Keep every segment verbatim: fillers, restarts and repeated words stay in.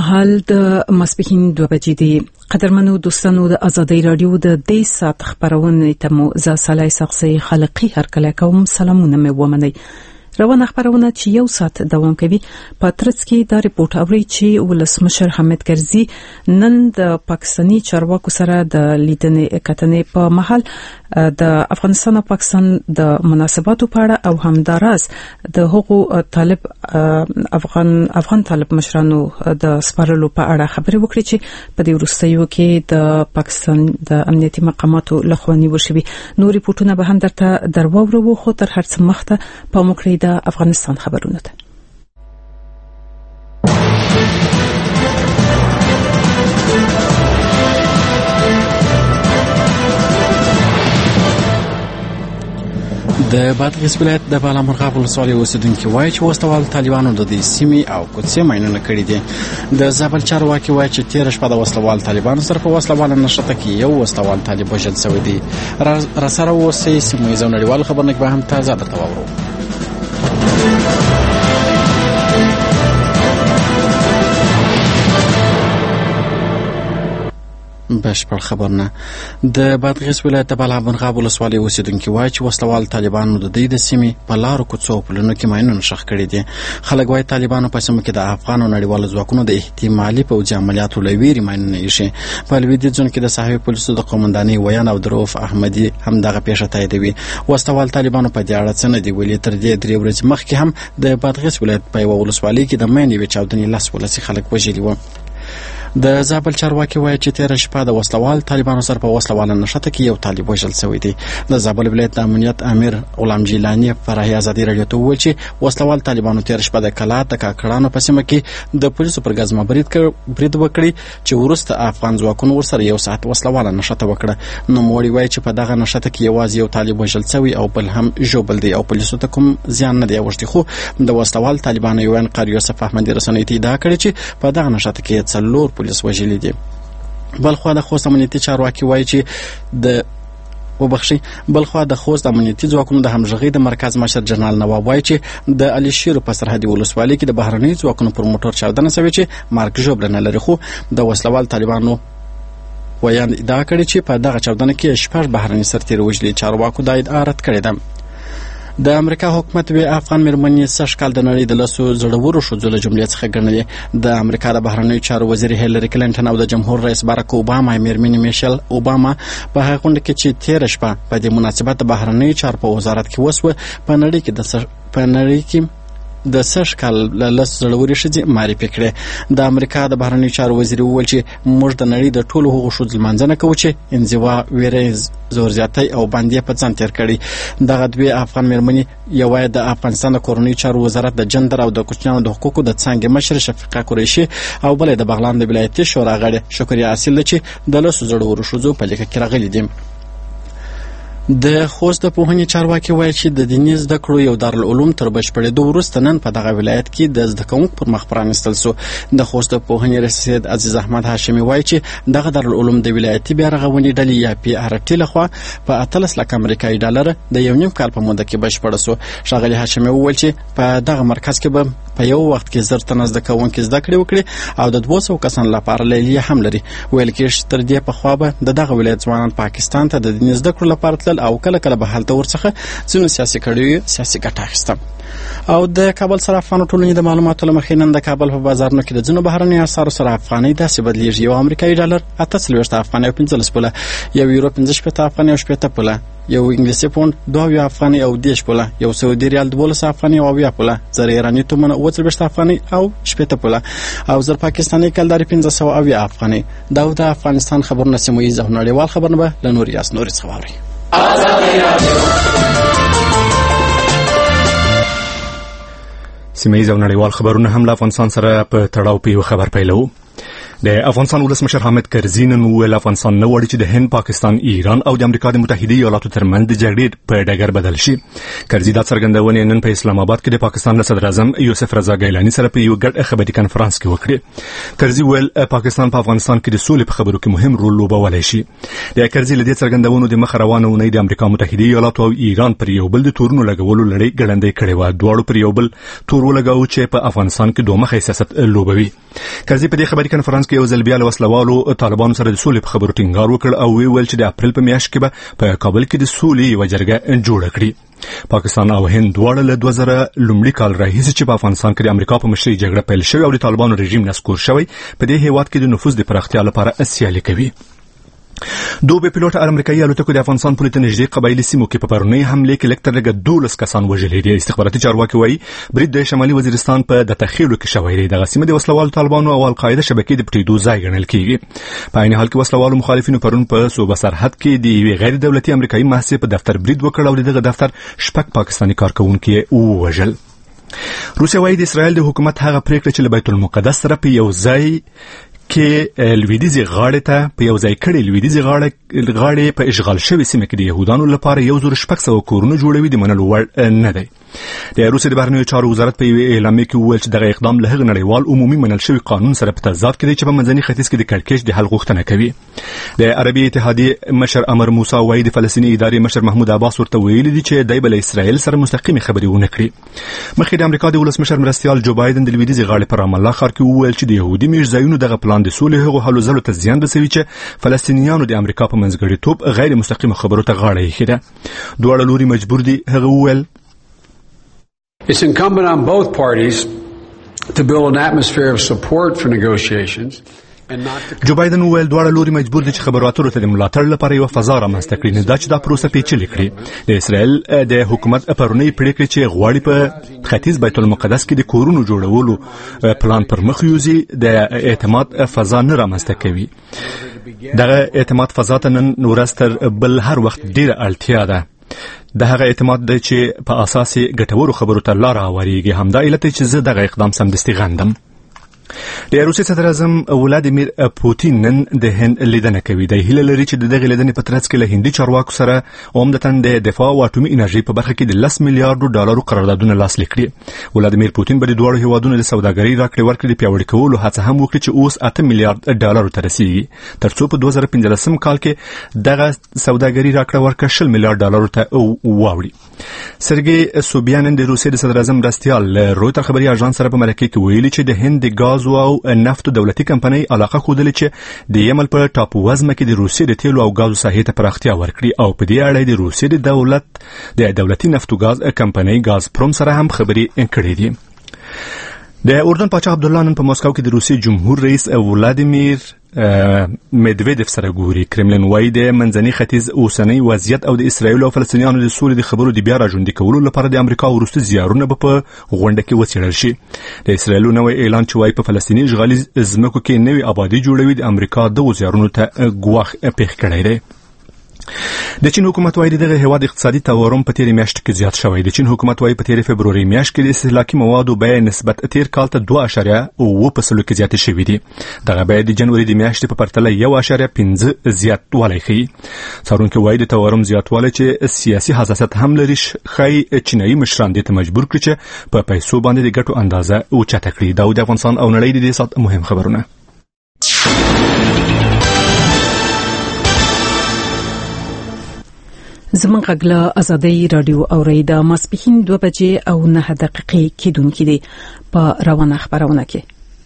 مهال د ماسپښین دوه بجې دي. قدرمنو دوستانو د ازادۍ رادیو د دې سات خبرونه ته مو ز سلای شخصي خلقي هر کله کوم سلامونه مې ومني. روانه خبرونه چې یو سات دوام کوي. پاترڅ کې دا ریپورت اوري چې ولسمشر حامد کرزي نن د پاکستاني چارواکو سره د لیدنې کتنې په محل د افغانستان او پاکستان د مناسباتو په اړه او همداراز د حقوق طالب افغان افغان طالب مشرانو د سپارلو په اړه خبرې وکړي چې په دې وروستیو کې د پاکستان د امنیتي مقاماتو لخوا نیول شوی. نو ریپورتونه به هم درته درواورو، خو تر هر څه مخته په موکړې د افغانستان خبرونه ده. د بادغیس ولایت د بالامرغاب ولسوالۍ اوسیدونکو وایي چې وسوال طالبانو د دې سیمې او کوڅې ماینونه کړي دي. د زابل چارواکي وایي چې تیر شپه د وسوال طالبانو سره په وسوال نشته کې یو وسوال طالب وژل شوی دی. را سره اوسې سیمه یې نړیوال خبرنګ به هم تازه درته واورو. بشپړ خبرونه. د بادغیس ولایت د بالامرغاب ولسوالۍ اوسیدونکو وایي چې وسلوال طالبانو د دې د سیمې په لارو کوڅو په لونو کې ماینونه شخ کړي دي. خلک وایي طالبانو په سیمه کې د افغان او نړیوالو ځواکونو د احتمالي پوځي عملیاتو لویري ماینونه ایښي. په لویدیځ ځون کې د صحافي پولیسو د قومندانۍ ویان او دروف احمدي هم دغه پیښه تاییدوي. وسلوال طالبانو په دې اړه څه نه دی ویلي. تر دې درې ورځې مخکې هم د بادغیس ولایت په یوه ولسوالۍ کې د ماینې یوې چاودنې لس ولسي خلک وژلي وو. د زابل چارواکي وایي چې تیر شپه د وسلوال طالبانو سره په وسلوال نشته کې یو طالب وژل شوی دی. د زابل ولایت د امنیت امیر غلام جیلانی فرحي ازادي رادیو ته وویل چې وسلوال طالبانو تیر شپه د کلات د کاکړانو په سیمه کې د پولیسو پر غزما برید برید وکړي چې ورسته افغان ځواکونو ورسره یو ساعت وسلوال نشته وکړه. نو موړي وایي چې په دغه نشته کې یوازې یو طالب وژل شوی او بل هم ژوبل دی او پولیسو ته کوم زیان نه دی اوښتی. خو د وسلوال طالبانو یو انقار یوسف احمدي رسنۍ ته ادعا کړې چې په دغه نشته کې څلور پولیس وژلي دي. بلخوا د خوست امنیتي چارواکي وایي چې د وبخښي بلخوا د خوست امنیتي ځواکونو د همغږۍ د مرکز مشر جنرال نواب وایي چې د علي شیر په سرحدي ولسوالۍ کې د بهرنیو ځواکونو پر موټر چاودنه شوې چې مارک ژوبله نه لري. خو د وسلوال طالبانو ویان ادعا کړې چې په دغه چاودنه کې شپږ بهرني سرتیري وژلي. چارواکو دا ادعا رد کړې ده. د امریکا حکومت وی افغان مېرمنې سږ کال د نړۍ د لسو زړورو ښځو له جملې څخه ګڼلې. د امریکا د بهرنیو چارو وزیر هیلري کلینټن او د جمهور رئیس باراک اوباما مېرمنې میشل اوباما په هغه غونډه کې چې تیر شپه په دې مناسبت د بهرنیو چارو په وزارت کې وسوه په نړۍ کې د په نړۍ کې د سږ کال له لس زړورې ښځې معرفي کړې. د امریکا د بهرنیو چارو وزیر وویل چې موږ د نړۍ د ټولو هغو ښځو لمانځنه کوو چې انزوا، ویرې، زور زیاتی او باندې په ځان تیر کړي. دغه دوی افغان مېرمنې یوه د افغانستان د کورنیو چارو وزارت د جندر او د کوچنیانو د حقوقو د څانګې مشر شفیقه قریشي او بله د بغلان د ولایتي شورا غړې شکریا اصیل ده چې د لسو زړورو ښځو په لیکه کې راغلي دي. د خوست د پوهنې چارواکي وایي چې د دیني زده کړو یو دارالعلوم تر بشپړېدو وروسته نن په دغه ولایت کې د زده کوونکو پر مخ پرانیستل سو. د خوست د پوهنې رئیس سید عزیز احمد هاشمي وایي چې دغه دارالعلوم د ولایتي بیا رغونې ډلې یا پی ار ټي لخوا په اتلس لک امریکایي ډالر د یو نیم کال په موده کې بشپړه سو. ښاغلي هاشمي وویل چې په دغه مرکز کې به په یو وخت کې زر تنه زده کوونکي زده کړې وکړي او د دوه سوو کسانو لپاره لیلیه هم لري. ویل کېږي تر دې پخوا به د دغه ولایت ځوانان پاکستان ته د دیني زده کړو لپاره تلل او کله کله به هلته ورڅخه ځینو سیاسي کړیو سیاسي ګټه اخیسته. او د کابل سره افغان ټولنې د معلوماتو له مخې نن د کابل په بازارونو کې د ځینو بهرنیو اسعارو سره افغانۍ داسې بدلیږي. یو امریکایي ډالر اته څلوېښت افغانۍ او پنځلس پوله، یو یورو پنځه شپېته افغانۍ او شپېته پوله، یو انګلیسي پوند دوه اویا افغانۍ او دېرش پوله، یو سعودي ریال دولس افغانۍ او اویا پوله، زر ایراني تومنه اووه څلوېښت افغانۍ او شپېته پوله او زر پاکستاني کلداري پنځه سوه اویا افغانۍ. دا د افغانستان خبرونه سیمه ییز او نړیوال خبرونه به له نور یاس نورې څخه واورئ. سیمه ییز او نړیوال خبرونه هم له افغانستان سره په تړاو په یو خبر پیلو. د افغانستان ولسمشر حامد کرزي نن وویل افغانستان نه غواړي چې د هند، پاکستان، ایران او د امریکا د متحده ایالاتو ترمنځ د جګړې په ډګر بدل شي. کرزي دا څرګندونه نن په اسلام آباد کې د پاکستان د صدر اعظم یوسف رضا ګیلاني سره په یو ګډ خبري کانفرنس کې وکړه. کرزي ویل پاکستان په افغانستان کې د سولې په خبرو کې مهم رول لوبولی شي. د کرزي له دې څرګندونو د مخ روانه ونې د امریکا متحده ایالاتو او ایران پر یو بل د تورونو لګولو لړۍ ګړندۍ کړې و. دواړو پر یو بل تور ولګاو چې په افغانستان کې دوه مخه سیاست لوبوي. کرزي په دې خبري کانفرنس کې یو ځل بیا له وسلوالو طالبانو سره د سولې په خبرو ټینګار وکړ او ویل چې د اپریل په میاشت کې به په کابل کې د سولې یو جرګه جوړه کړي. پاکستان او هند دواړه له دوه زره لومړي کال راهیسې چې په افغانستان کې د امریکا په مشرۍ جګړه پیل شوې او د طالبانو رژیم نسکور شوی په دې هیواد کې د نفوذ د پراختیا لپاره سیالي کوي. دوه بې پیلوټه امریکایي الوتکو د افغانستان پولې ته نږدې قبایلي سیمو کې په پرونی حمله کې لږ تر لږه دولس کسان وژلي دي. استخباراتي چارواکي وایي برید د شمالي وزیرستان په د تخیلو کې شوی دی. دغه سیمه د وسلوالو طالبانو او القاعده شبکې د پټېدو ځای ګڼل کېږي. په عین حال کې وسلوالو مخالفینو پرون په صوبه سرحد کې د یوې غیر دولتي امریکایي محصې په دفتر برید وکړ او دغه دفتر شپږ پاکستاني کارکونکي ووژل. روسیه وایي د اسرائیل د حکومت هغه پریکړه چې له بیت المقدس سره په یو ځای کې لویدیزي غاړې ته په یو ځای کړي لویدیزي غاړې غاړې په اشغال شوی سیمه کې د يهودانو لپاره یو زر شپږ سوه کورونه جوړوي د منلو وړ نه دی. د روسیې د بهرنیو چارو وزارت په یوه اعلامیه کې وویل چې دغه اقدام له هغه نړیوال عمومي منل شوی قانون سره په تضاد کې دی چې په منځني ختیځ کې د کړکېچ د حل غوښتنه کوي. د عربي اتحادیې مشر امر موسی وایي د فلسطیني ادارې مشر محمود عباس ورته ویلي دي چې دای بل اسرائیل سره مستقیمه خبرې ونه کړي. مخکې د امریکا د ولسمشر مرستیال جو بایدن د لویدیزي غاړې پر رام الله ښار کې وویل چې د يهودي میرزایونو دغه پلان د سولې هغو هلو ځلو ته زیان رسوي چې فلسطینیانو د امریکا په منځګړیتوب غیر مستقیمه خبرو ته غاړه ایښې ده. دواړه لوري مجبور دي. هغه وویل It's incumbent on both parties to build an atmosphere of support for negotiations. جو بایدن وویل دواړه لوري مجبور دي چې خبرو اترو ته د ملاتړ لپاره یو فضا رامنځته کړي، نه دا چې دا پروسه پیچلې کړي. د اسرائیل د حکومت پرونی پریکړه چې غواړي په ختیځ بیت المقدس کې د کورونو جوړولو پلان پر مخ یوزي د اعتماد فضا نه رامنځته کوي. دغه اعتماد فضا ته نن ورځ تر بل هر وخت ډیره اړتیا ده. د هغه اعتماد دی چې په اساس ګټورو خبرو ته لار هواریږي. همدا علت چې زه دغه اقدام سمدستي غندم. د روسیې صدر اعظم ولادیمیر پوتین نن د هند لیدنه کوي. د هیله لري چې دغه لیدنې په ترڅ کې له هندي چارواکو سره عمدتاً د دفاع او اټومي انرژي په برخه کې د لس میلیارډ ډالرو قراردادونه لاسلیک کړي. ولادیمیر پوتین به د دوه هیوادونو د سوداګرۍ راکړې ورکړې پیاوړي کولو هڅه هم وکړي چې اوس اته میلیارډ ډالرو ته رسیږي، ترڅو په دوه زره پنځلسم کال کې دغه سوداګرۍ راکړه ورکړه شل میلیارډ ډالرو ته واوړي. سرګي سوبیانن د روسیې د صدر اعظم مرستیال رویتر خبري اژانس سره په مرکه کې ویلي چې د هند د غاز او نفت دولتي کمپنۍ علاقه خوده چې د یمن په ټاپو وزمه کې د روسیې د تیلو او غازو ساحې ته پراختیا ورکړي او په دې اړه د روسیې د دولت د دولتي نفت او غاز کمپنۍ غاز پروم سره هم خبري کړې دي. د اردن پاچا عبدالله نن په مسکو کې د روسیې جمهور رئیس ولادیمیر مدویدف سره ګوري. کرملین وایي د منځني ختیځ اوسنی وضعیت او د اسرایل او فلسطینیانو د سولې د خبرو د بیا راژوندي کولو لپاره د امریکا وروستي زیارونه به په غونډه کې وڅېړل شي. د اسرایل نوې اعلان چې وایي په فلسطیني اشغالي ځمکو کې نوې آبادي جوړوي د امریکا دغو زیارونو ته ګواښ پېښ کړی دی. د چین حکومت وايي دغه هیواد اقتصادي تورم په تیر میاشت کې زیات شوی. د چین حکومت وايي په تیر فبروري میاشت کې د استهلاکي موادو بیه نسبت تیر کال ته دوه اعشاریه اوه په سلو کې زیاتې شوې دي. دغه بیه د جنوري د میاشتې په پرتله یو اعشاریه پنځه زیاتوالی ښیي. څارونکي وايي د تورم زیاتوالی چې سیاسي حساسیت هم لري ښایي چینایي مشران دې ته مجبور کړي چې په پیسو باندې د ګټو اندازه اوچته کړي. دا د افغانستان او نړۍ د دې سات مهم خبرونه. زمون غږلا ازادي رادیو اوریدا ماسپخین دوه بجې او نه دقیقې کېدونکې دي په روانه خبرونه کې.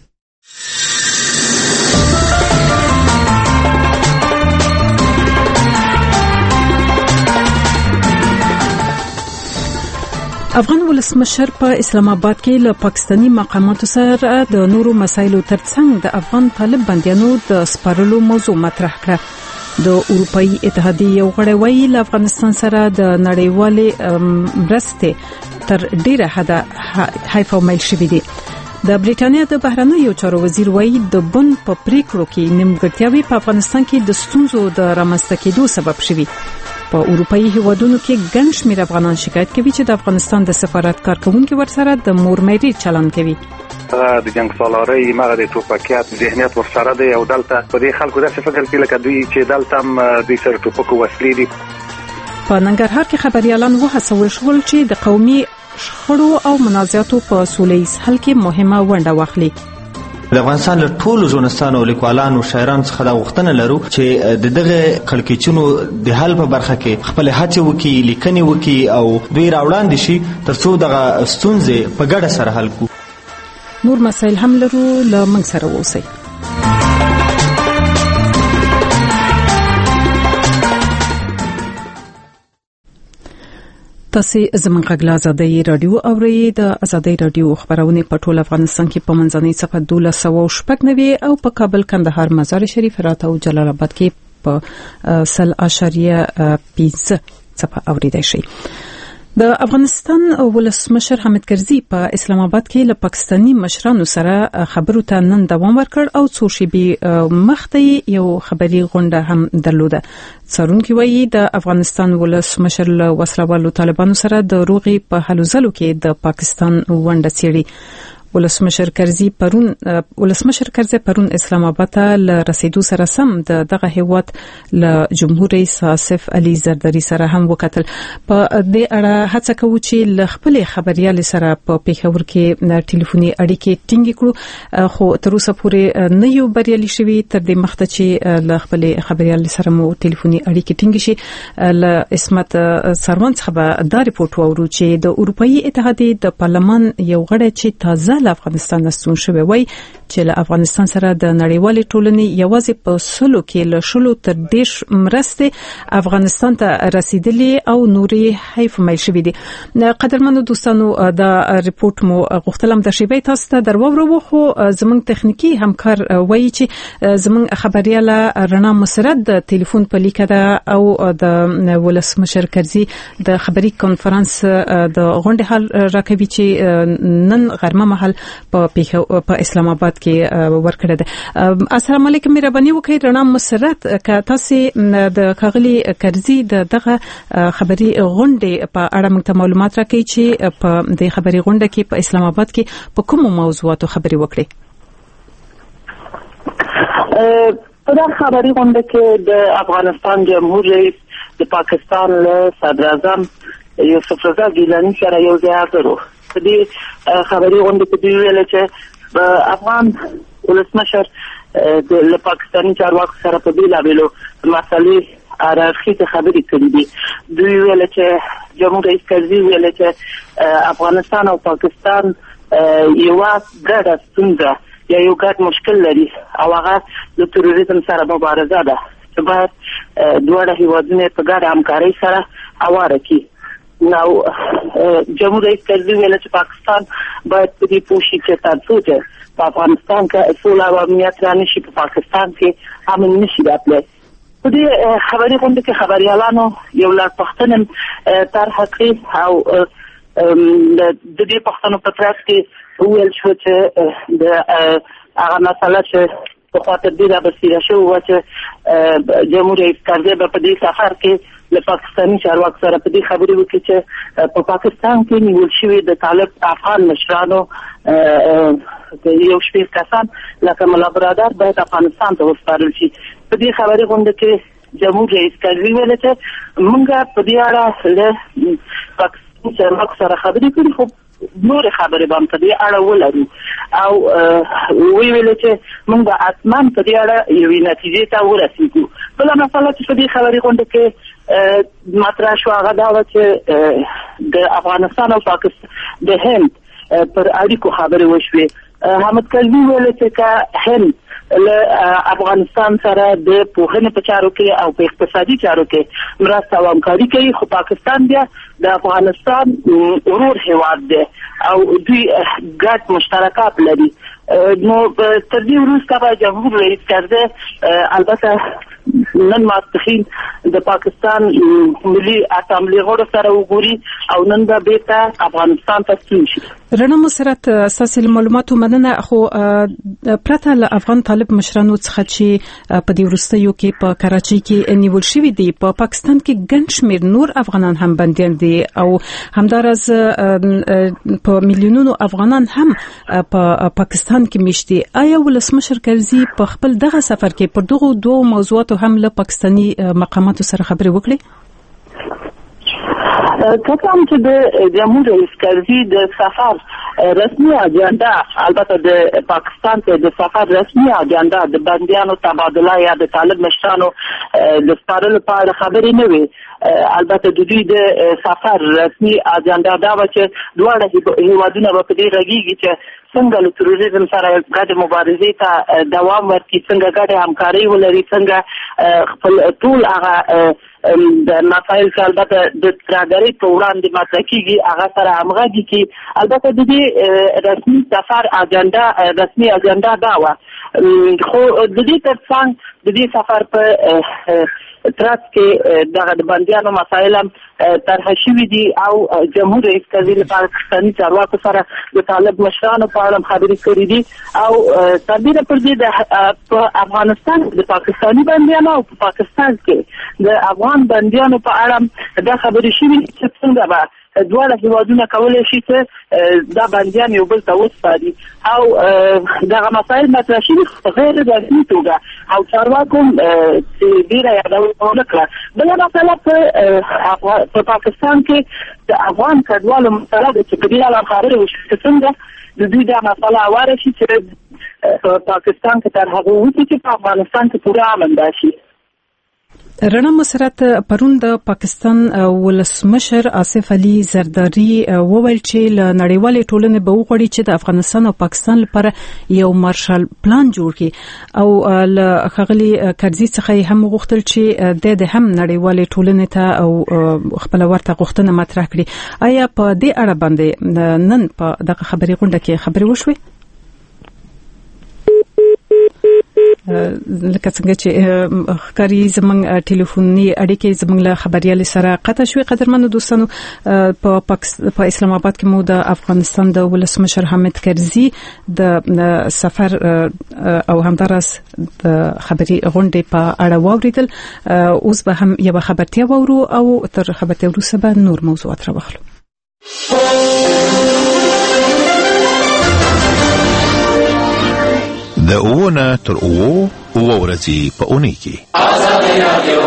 افغان ولسمشر په اسلام آباد کې له پاکستاني مقاماتو سره د نورو مسایلو ترڅنګ د افغان طالب بنديانو د سپارلو موضوع مطرح کړه. د اروپאי اتحادیې یو غړی وایي له افغانستان سره د نړیوالې مرستې تر ډیره حده حیف او میل شوي دي. د بریټانیا د بهرنیو چارو وزیر وایي د بن په پریکړو کې نیمګړتیاوې په افغانستان کې د ستونزو د رامنځته کېدو سبب شوي. په اروپאי هیوادونو کې ګڼ شمېر افغانان شکایت کوي چې د افغانستان د سفارت کارکونکو ورسره د مورمېري چلن کوي. د جنگ سالاري مغه د ټوپکیات ذهنیت ورسره دی او دلته په دې خلکو داسې فکر کوي لکه دوی چې دلته هم دوی سره ټوپکو وسلې دي. په ننګرهار کې خبريالان وهڅول شول چې د قومي شخړو او منازعاتو په سولهییز حل کې مهمه ونډه واخلي. د افغانستان له ټولو ژورنالستانو او لیکوالانو شاعرانو څخه دا غوښتنه لرو چې د دغه کړکېچونو د حل په برخه کې خپل هڅې وکړي، لیکنې وکړي او دوی راوړاندې شي ترڅو دغه ستونزې په ګډه سره حل کړو. نور مسایل هم لرو، له موږ سره اوسئ. تاسو زموږ غږ له آزادۍ رادیو اورئ. د آزادۍ رادیو خبرونه په ټول افغانستان کې په منځنۍ صفحه دولس سوه شپږ نوي او په کابل، کندهار، مزار شریف، هرات او جلال آباد کې په سل اشاریه پنځه صفحه اوریدای شي. د افغانستان ولسمشر حامد کرزي په اسلام آباد کې له پاکستاني مشرانو سره خبرو ته نن دوام ورکړ او څو شېبې مخکې یو خبري غونډه هم درلوده. څارونکي وایي د افغانستان ولسمشر له وسلوالو طالبانو سره د روغي په هلو ځلو کې د پاکستان ونډه څېړي. ولسمشر کرزي پرون ولسمشر کرزي پرون اسلام آباد ته ل رسیدو سره سم د دغه هیواد ل جمهور رئیس آصف علي زرداری سره هم وکتل. په دې اړه هڅه کوو چې ل خپل خبريال سره په پیښور کې ټلیفوني اړیکې ټینګ کړو، خو تر اوسه پورې نه یو بریالي شوي. تر دې مخته چې ل خپل خبريال سره مو ټلیفوني اړیکې ټینګ شي، ل اسمت سروان څخه دا ریپورت وورو چې د اروپאי اتحادیې د پارلمان یو غړی چې تازه له افغانستان نستون شوی وای چې له افغانستان سره د نړیوالې ټولنې یوازې په سلو کې له شلو تر دیش مرستې افغانستان ته رسیدلې او نوري حیف مې شوی دي. قدرمنو دوستانو، دا ریپورت مو غوښتلم د شیبې تاسو ته درواورو، خو زموږ تخنیکی همکار وایي چې زموږ خبرياله رڼا مسرت د ټلیفون په لیکه ده او د ولسمشر کرزي د خبري کانفرنس د غونډې حل راکوي چې نن غرمه مهال په په اسلام آباد کې ورکړه ده. السلام علیکم، مهرباني وکړئ رڼا مسرت، که تاسو د کاغلی کرزي د دغه خبري غونډې په اړه موږ ته معلومات راکړئ چې په دې خبري غونډه کې په اسلام آباد کې په کومو موضوعاتو خبري وکړي. په دا خبري غونډه کې د افغانستان جمهور رئیس د پاکستان له صدر اعظم یوسف رضا ګیلاني سره یو ځای راغلو. په دې خبري غونډه کې دوی ویل چې افغان ولسمشر د پاکستاني چارواکو سره په بیلابیلو مسالې اړخیزه خبرې کړې دي. دوی ویل چې جمهور رئیس کرزي ویل چې افغانستان او پاکستان یو ګډه ستونزه یا یو ګډ مشکل لري او هغه د تروریزم سره مبارزه ده چې باید دواړه هیوادونه په ګډه همکارۍ سره هواره کړي. نو جمهور رئیس کرزي ویل چې پاکستان باید په دې پوښي چې تاسو ته په افغانستان کې سوله او امنیت رانشي، په پاکستان کې امن نشي راتلی. په دې خبري غونډه کې خبريالانو یو لړ پوښتنې طرح کړې او د دې پوښتنو په ترڅ کې ویل شو چې د هغه مسله چې په خاطر دې را بسیره شو و چې جمهور رئیس کرزي په دې سفر کې له پاکستاني چارواکو سره په دې خبرې وکړي چې په پاکستان کې نیول شوي د طالب افغان مشرانو یو شمېر کسان لکه ملا برادر باید افغانستان ته وسپارل شي. په دې خبرې غونډه کې جمهور رئیس کرزي ویل چې موږ په دې اړه له پاکستاني چارواکو سره خبرې کړې، خو نور خبرې به هم په دې اړه ولرو او وی ویل چې موږ به حتما په دې اړه یوې نتیجې ته ورسېږو. بله مسله چې په دې خبرې غونډه کې مطرح شو هغه دا وه چې د افغانستان او پاکستان د هند پر اړیکو خبرې وشوې. حامد کرزي ویل چې که هند له افغانستان سره د پوهنې په چارو کې او په اقتصادي چارو کې مرسته او همکاري کوي، خو پاکستان بیا د افغانستان ورور هیواد دی او دوی ګډ مشترکات لري. نو تر دې وروسته به جمهور رئیس کرزي البته نن ماسپخین د پاکستان ملي اسامبلې غړو سره وګوري او نن به بیرته افغانستان ته ستون شي. رڼا مسرت اساسي معلوماتو مننه. خو پرته له افغان طالب مشرانو څخه چې په دې وروستیو کې په کراچۍ کې نیول شوی دی، په پاکستان کې ګڼ شمېر نور افغانان هم بندیان دي او همدارس په میلیونونو افغانان هم په پاکستان کې میشتي. آیا ولسمشر کرزي په خپل دغه سفر کې پر دغه دوه موضوعاتو هم له پاکستاني مقاماتو سره خبرې وکړي؟ کله چې د جمهور رئیس کرزي د سفر رسمي اجنډا، البته د پاکستان ته د سفر رسمي اجنډا د بندیانو تبادله یا د طالب مشرانو د سپارلو په اړه خبرې نه وي. البته د دوی د سفر رسمي اجنډا دا و چې دواړه هیوادونه په دې رګيږي چې څنګه له تروریزم سره ګډه مبارزې ته دوام ورکړي، څنګه ګډه همکاري ولري، څنګه خپل ټول هغه د مسایل چې البته د ترګری په وړاندې مطرح کیږي هغه سره همغږي کی. البته د دې رسمي سفر اجنډا رسمي اجنډا دا و، خو د دې ترڅنګ د دې سفر په ترڅ کې دغه د بندیانو مسایل هم طرح شوي دي او جمهور رئیس کرزي له پاکستاني چارواکو سره د طالب مشرانو په اړه خبرې کړې دي او تدبیر پر دې د افغانستان د پاکستاني بندیانو او په پاکستان کې د افغان بندیانو په اړه دا خبرې شوي چې څنګه به دواړه هیوادونه کولی شي چې دا بندیان یو بل ته وسپاري او دغه مسایل مطرح شوي غیر رسمي توګه او چارواکو چې ډېره یادونه ونه کړه. بله مسله په پاکستان کې د افغان کډوالو مسله ده چې په دې اړه خبرې وشي چې څنګه د دوی دا مسله هواره شي چې په پاکستان کې تر هغه وروسته چې په افغانستان کې پوره امن راشي. رڼا مسرت پرون د پاکستان ولسمشر آصف علي زرداری وویل چې له نړیوالې ټولنې به وغواړي چې د افغانستان او پاکستان لپاره یو مارشال پلان جوړ کړي او له ښاغلي کرزي څخه هم غوښتل چې د هم نړیوالې ټولنې ته او خپل ورته غوښتنه مطرح کړي. آیا په دې اړه باندې نن په دغه خبري غونډه کې خبرې وشوي؟ لکه څنګه چې ښکاري زموږ ټلیفوني اړیکې زموږ له خبريال سره قطع شوې. قدرمنو دوستانو، په په اسلام آباد کې مو د افغانستان د ولسمشر حامد کرزي د سفر او همدارس د خبري غونډې په اړه واوریدل. اوس به هم یو خبرتیا وورو او تر خبرتیا وروسته به نور موضوعات راوخلو. د اوونه تر اوو اوو ورځې په اونۍ کې آزادۍ رادیو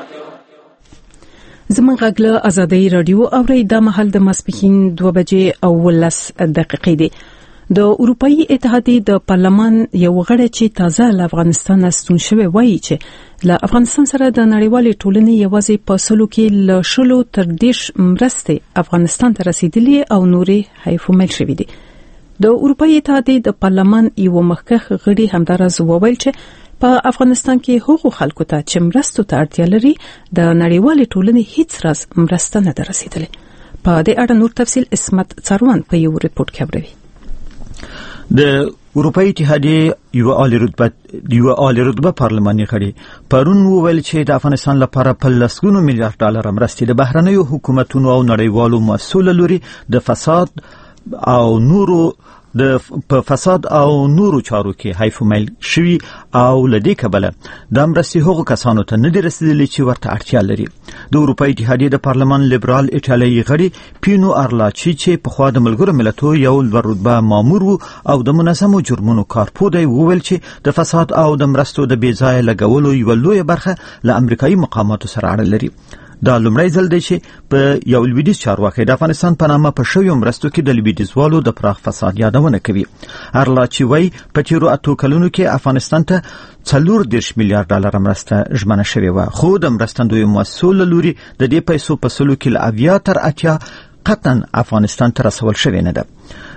زموږ غږ له آزادۍ رادیو اوري. د مهال د ماسپښین دوه بجې او ولس دقیقې دي. د اروپאי اتحادیې د پارلمان یو غړی چې تازه له افغانستان ستون شوی وایي چې له افغانستان سره د نړیوالې ټولنې یوازې په سلو کې له شلو تر دیش مرستې افغانستان ته رسیدلي او نورې حیفومل شوي دي. د اروپאי اتحادیې د پارلمان یو مخکښ غړي همدارس وویل چې په افغانستان کې هغو خلکو ته چې مرستو ته اړتیا لري د نړیوالې ټولنې هیڅ راز مرسته نه ده رسیدلې. په دې اړه نور تفصیل اسمت څاروان په یو ریپورت کې اوري. د اروپאי اتحادیې یو عالی رتبه یو عالی رتبه پارلماني غړي پرون وویل چې د افغانستان لپاره په لسګونو میلیارډ ډالر مرستې د بهرنیو حکومتونو او نړیوالو مسؤلینو لوري د فساد او نورو د په فساد او نورو چارو کې حیفومل شوی او لدې کبله د مرستې هغو کسانو ته نه رسیدلي چې ورته اړتیا لري. د اروپאי اتحادیې د پارلمان لیبرال ایټالیایي غړي پینو ارلاچی چې په خوا د ملګرو ملتونو یو لوړ رتبه مامور وو او د منظمو جرمونو کارپو دی وویل چې د فساد او د مرستو د بې ځایه لګولو یو لوی برخه له امریکایي مقاماتو سره اړه لري. دا لومړی ځل دی چې په یو لویدیز چارواکي د افغانستان په نامه په شویو مرستو کې د لویدیزوالو د پراخ فساد یادونه کوي. ارلاچی وایي په تیرو اتو کلونو کې افغانستان ته څلور دېرش میلیارډ ډالر مرسته ژمنه شوې وه، خو د مرستندویو مسؤل لوري د دې پیسو په سلو کې له اویا تر اتیا قطعا افغانستان ته رسول شوې نه ده.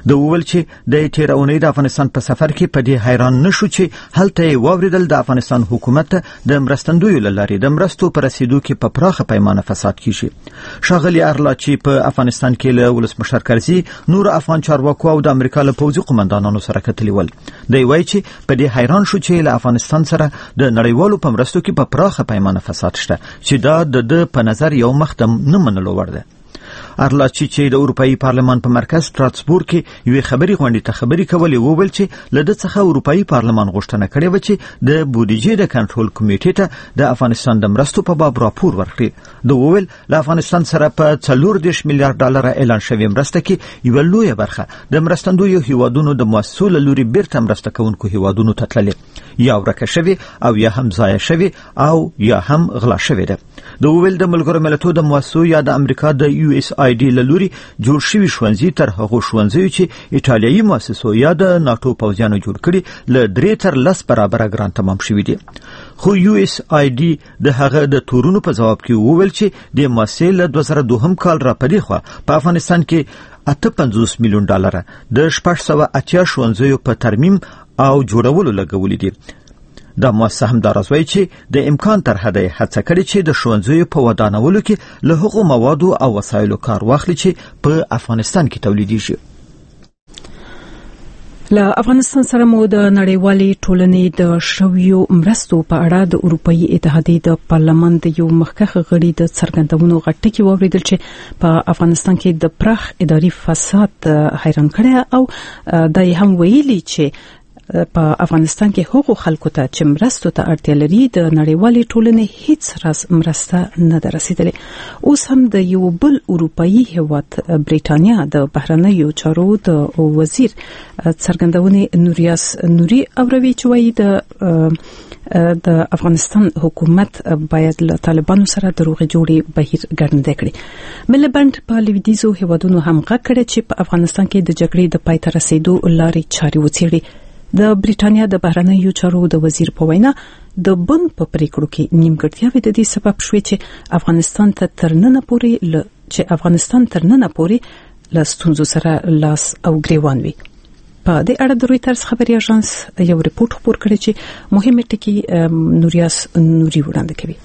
د وویل چې د تیر اونۍ د افغانستان په سفر کې په دې حیران نشو چې هلته یې واوریدل د افغانستان حکومت د مرستندویو له لارې د مرستو په رسیدو کې په پراخه پیمانه فساد کیږي. ښاغلي ارلاچي په افغانستان کې له ولسمشر کرزي نور افغان چارواکو او د امریکا له پوځي قومندانانو سره کتلي ول. دوی وایي چې په دې حیران شو چې له افغانستان سره د نړیوالو په مرستو کې په پراخه پیمانه فساد شته چې دا د د په نظر یو مخدم نه منلو وړ ده. ارلاچي چې د اروپאי پارلمان په مرکز ستراسبورګ کې یوې خبري غونډې ته خبري کولې وویل چې له د څخه اروپאי پارلمان غوښتنه کړې و چې د بودیجې د کنټرول کمیټې ته د افغانستان د مرستو په باب راپور ورکړي. د وویل له افغانستان سره په څلور دېرش میلیارډ ډالر اعلان شوی مرسته کې یوه لویه برخه د مرستندویو هیوادونو د مؤسسو له لوري بیرته مرسته کوونکو هیوادونو ته تللې یا ورکه شوې او یا هم ضایع شوې او یا هم غلا شوې ده. د وویل د ملګرو ملتونو د مؤسسو یا د امریکا د یو اس آی ډي له لوري جوړ شوي ښوونځي تر هغو ښوونځیو چې ایټالیایي مؤسسو یا د ناټو پوځیانو جوړ کړي له درې تر لس برابره ګران تمام شوي دي. خو یو اس آی ډي د هغه د تورونو په جواب کې وویل چې د مؤسسې له دوه زره دوهم کال را پدې خوا په افغانستان کې اته پنځوس میلیون ډالر د شپږ سوه اتیا ښوونځیو په ترمیم او جوړولو لګولي دي. دا مؤسسه هم دا راځوي چې د امکان تر حده هڅه کړې چې د ښوونځیو په ودانولو کې له هغو موادو او وسایلو کار واخلي چې په افغانستان کې تولیدیږي. له افغانستان سره مو د نړیوالې ټولنې د شویو مرستو په اړه د اروپאי اتحادیې د پارلمان د یو مخکښ غړي د څرګندونو غټکی واوریدل چې په افغانستان کې د پراخ اداري فساد حیران کړي او د هم ویلي چې په افغانستان کې هغو خلکو ته چې مرستو ته اړتیا لري د نړیوالې ټولنې هیڅ راز مرسته نه ده رسیدلې. اوس هم د یو بل اروپאי هیواد بریټانیا د بهرنیو چارو د وزیر څرګندونې نوریاس نوري اوروي چې وایي د د افغانستان حکومت باید له طالبانو سره د روغې جوړې بهیر ګړندی کړي. ملبند په لویدیځو هیوادونو هم غږ کړی چې په افغانستان کې د جګړې د پای ته رسیدو لارې چارې وڅېړي. د بریټانیا د بهرنیو چارو د وزیر په وینا د بن په پریکړو کې نیمګړتیاوې د دې سبب شوې چې افغانستان ته ترننه پوري ل چې افغانستان ترننه پوري له ستونزو سره لاس او ګریوان وي. په دې اړه د رويټرز خبري اژانس یو ریپورت خپور کړی چې مهمه ټکی نوریاس نوري وړاندې کوي.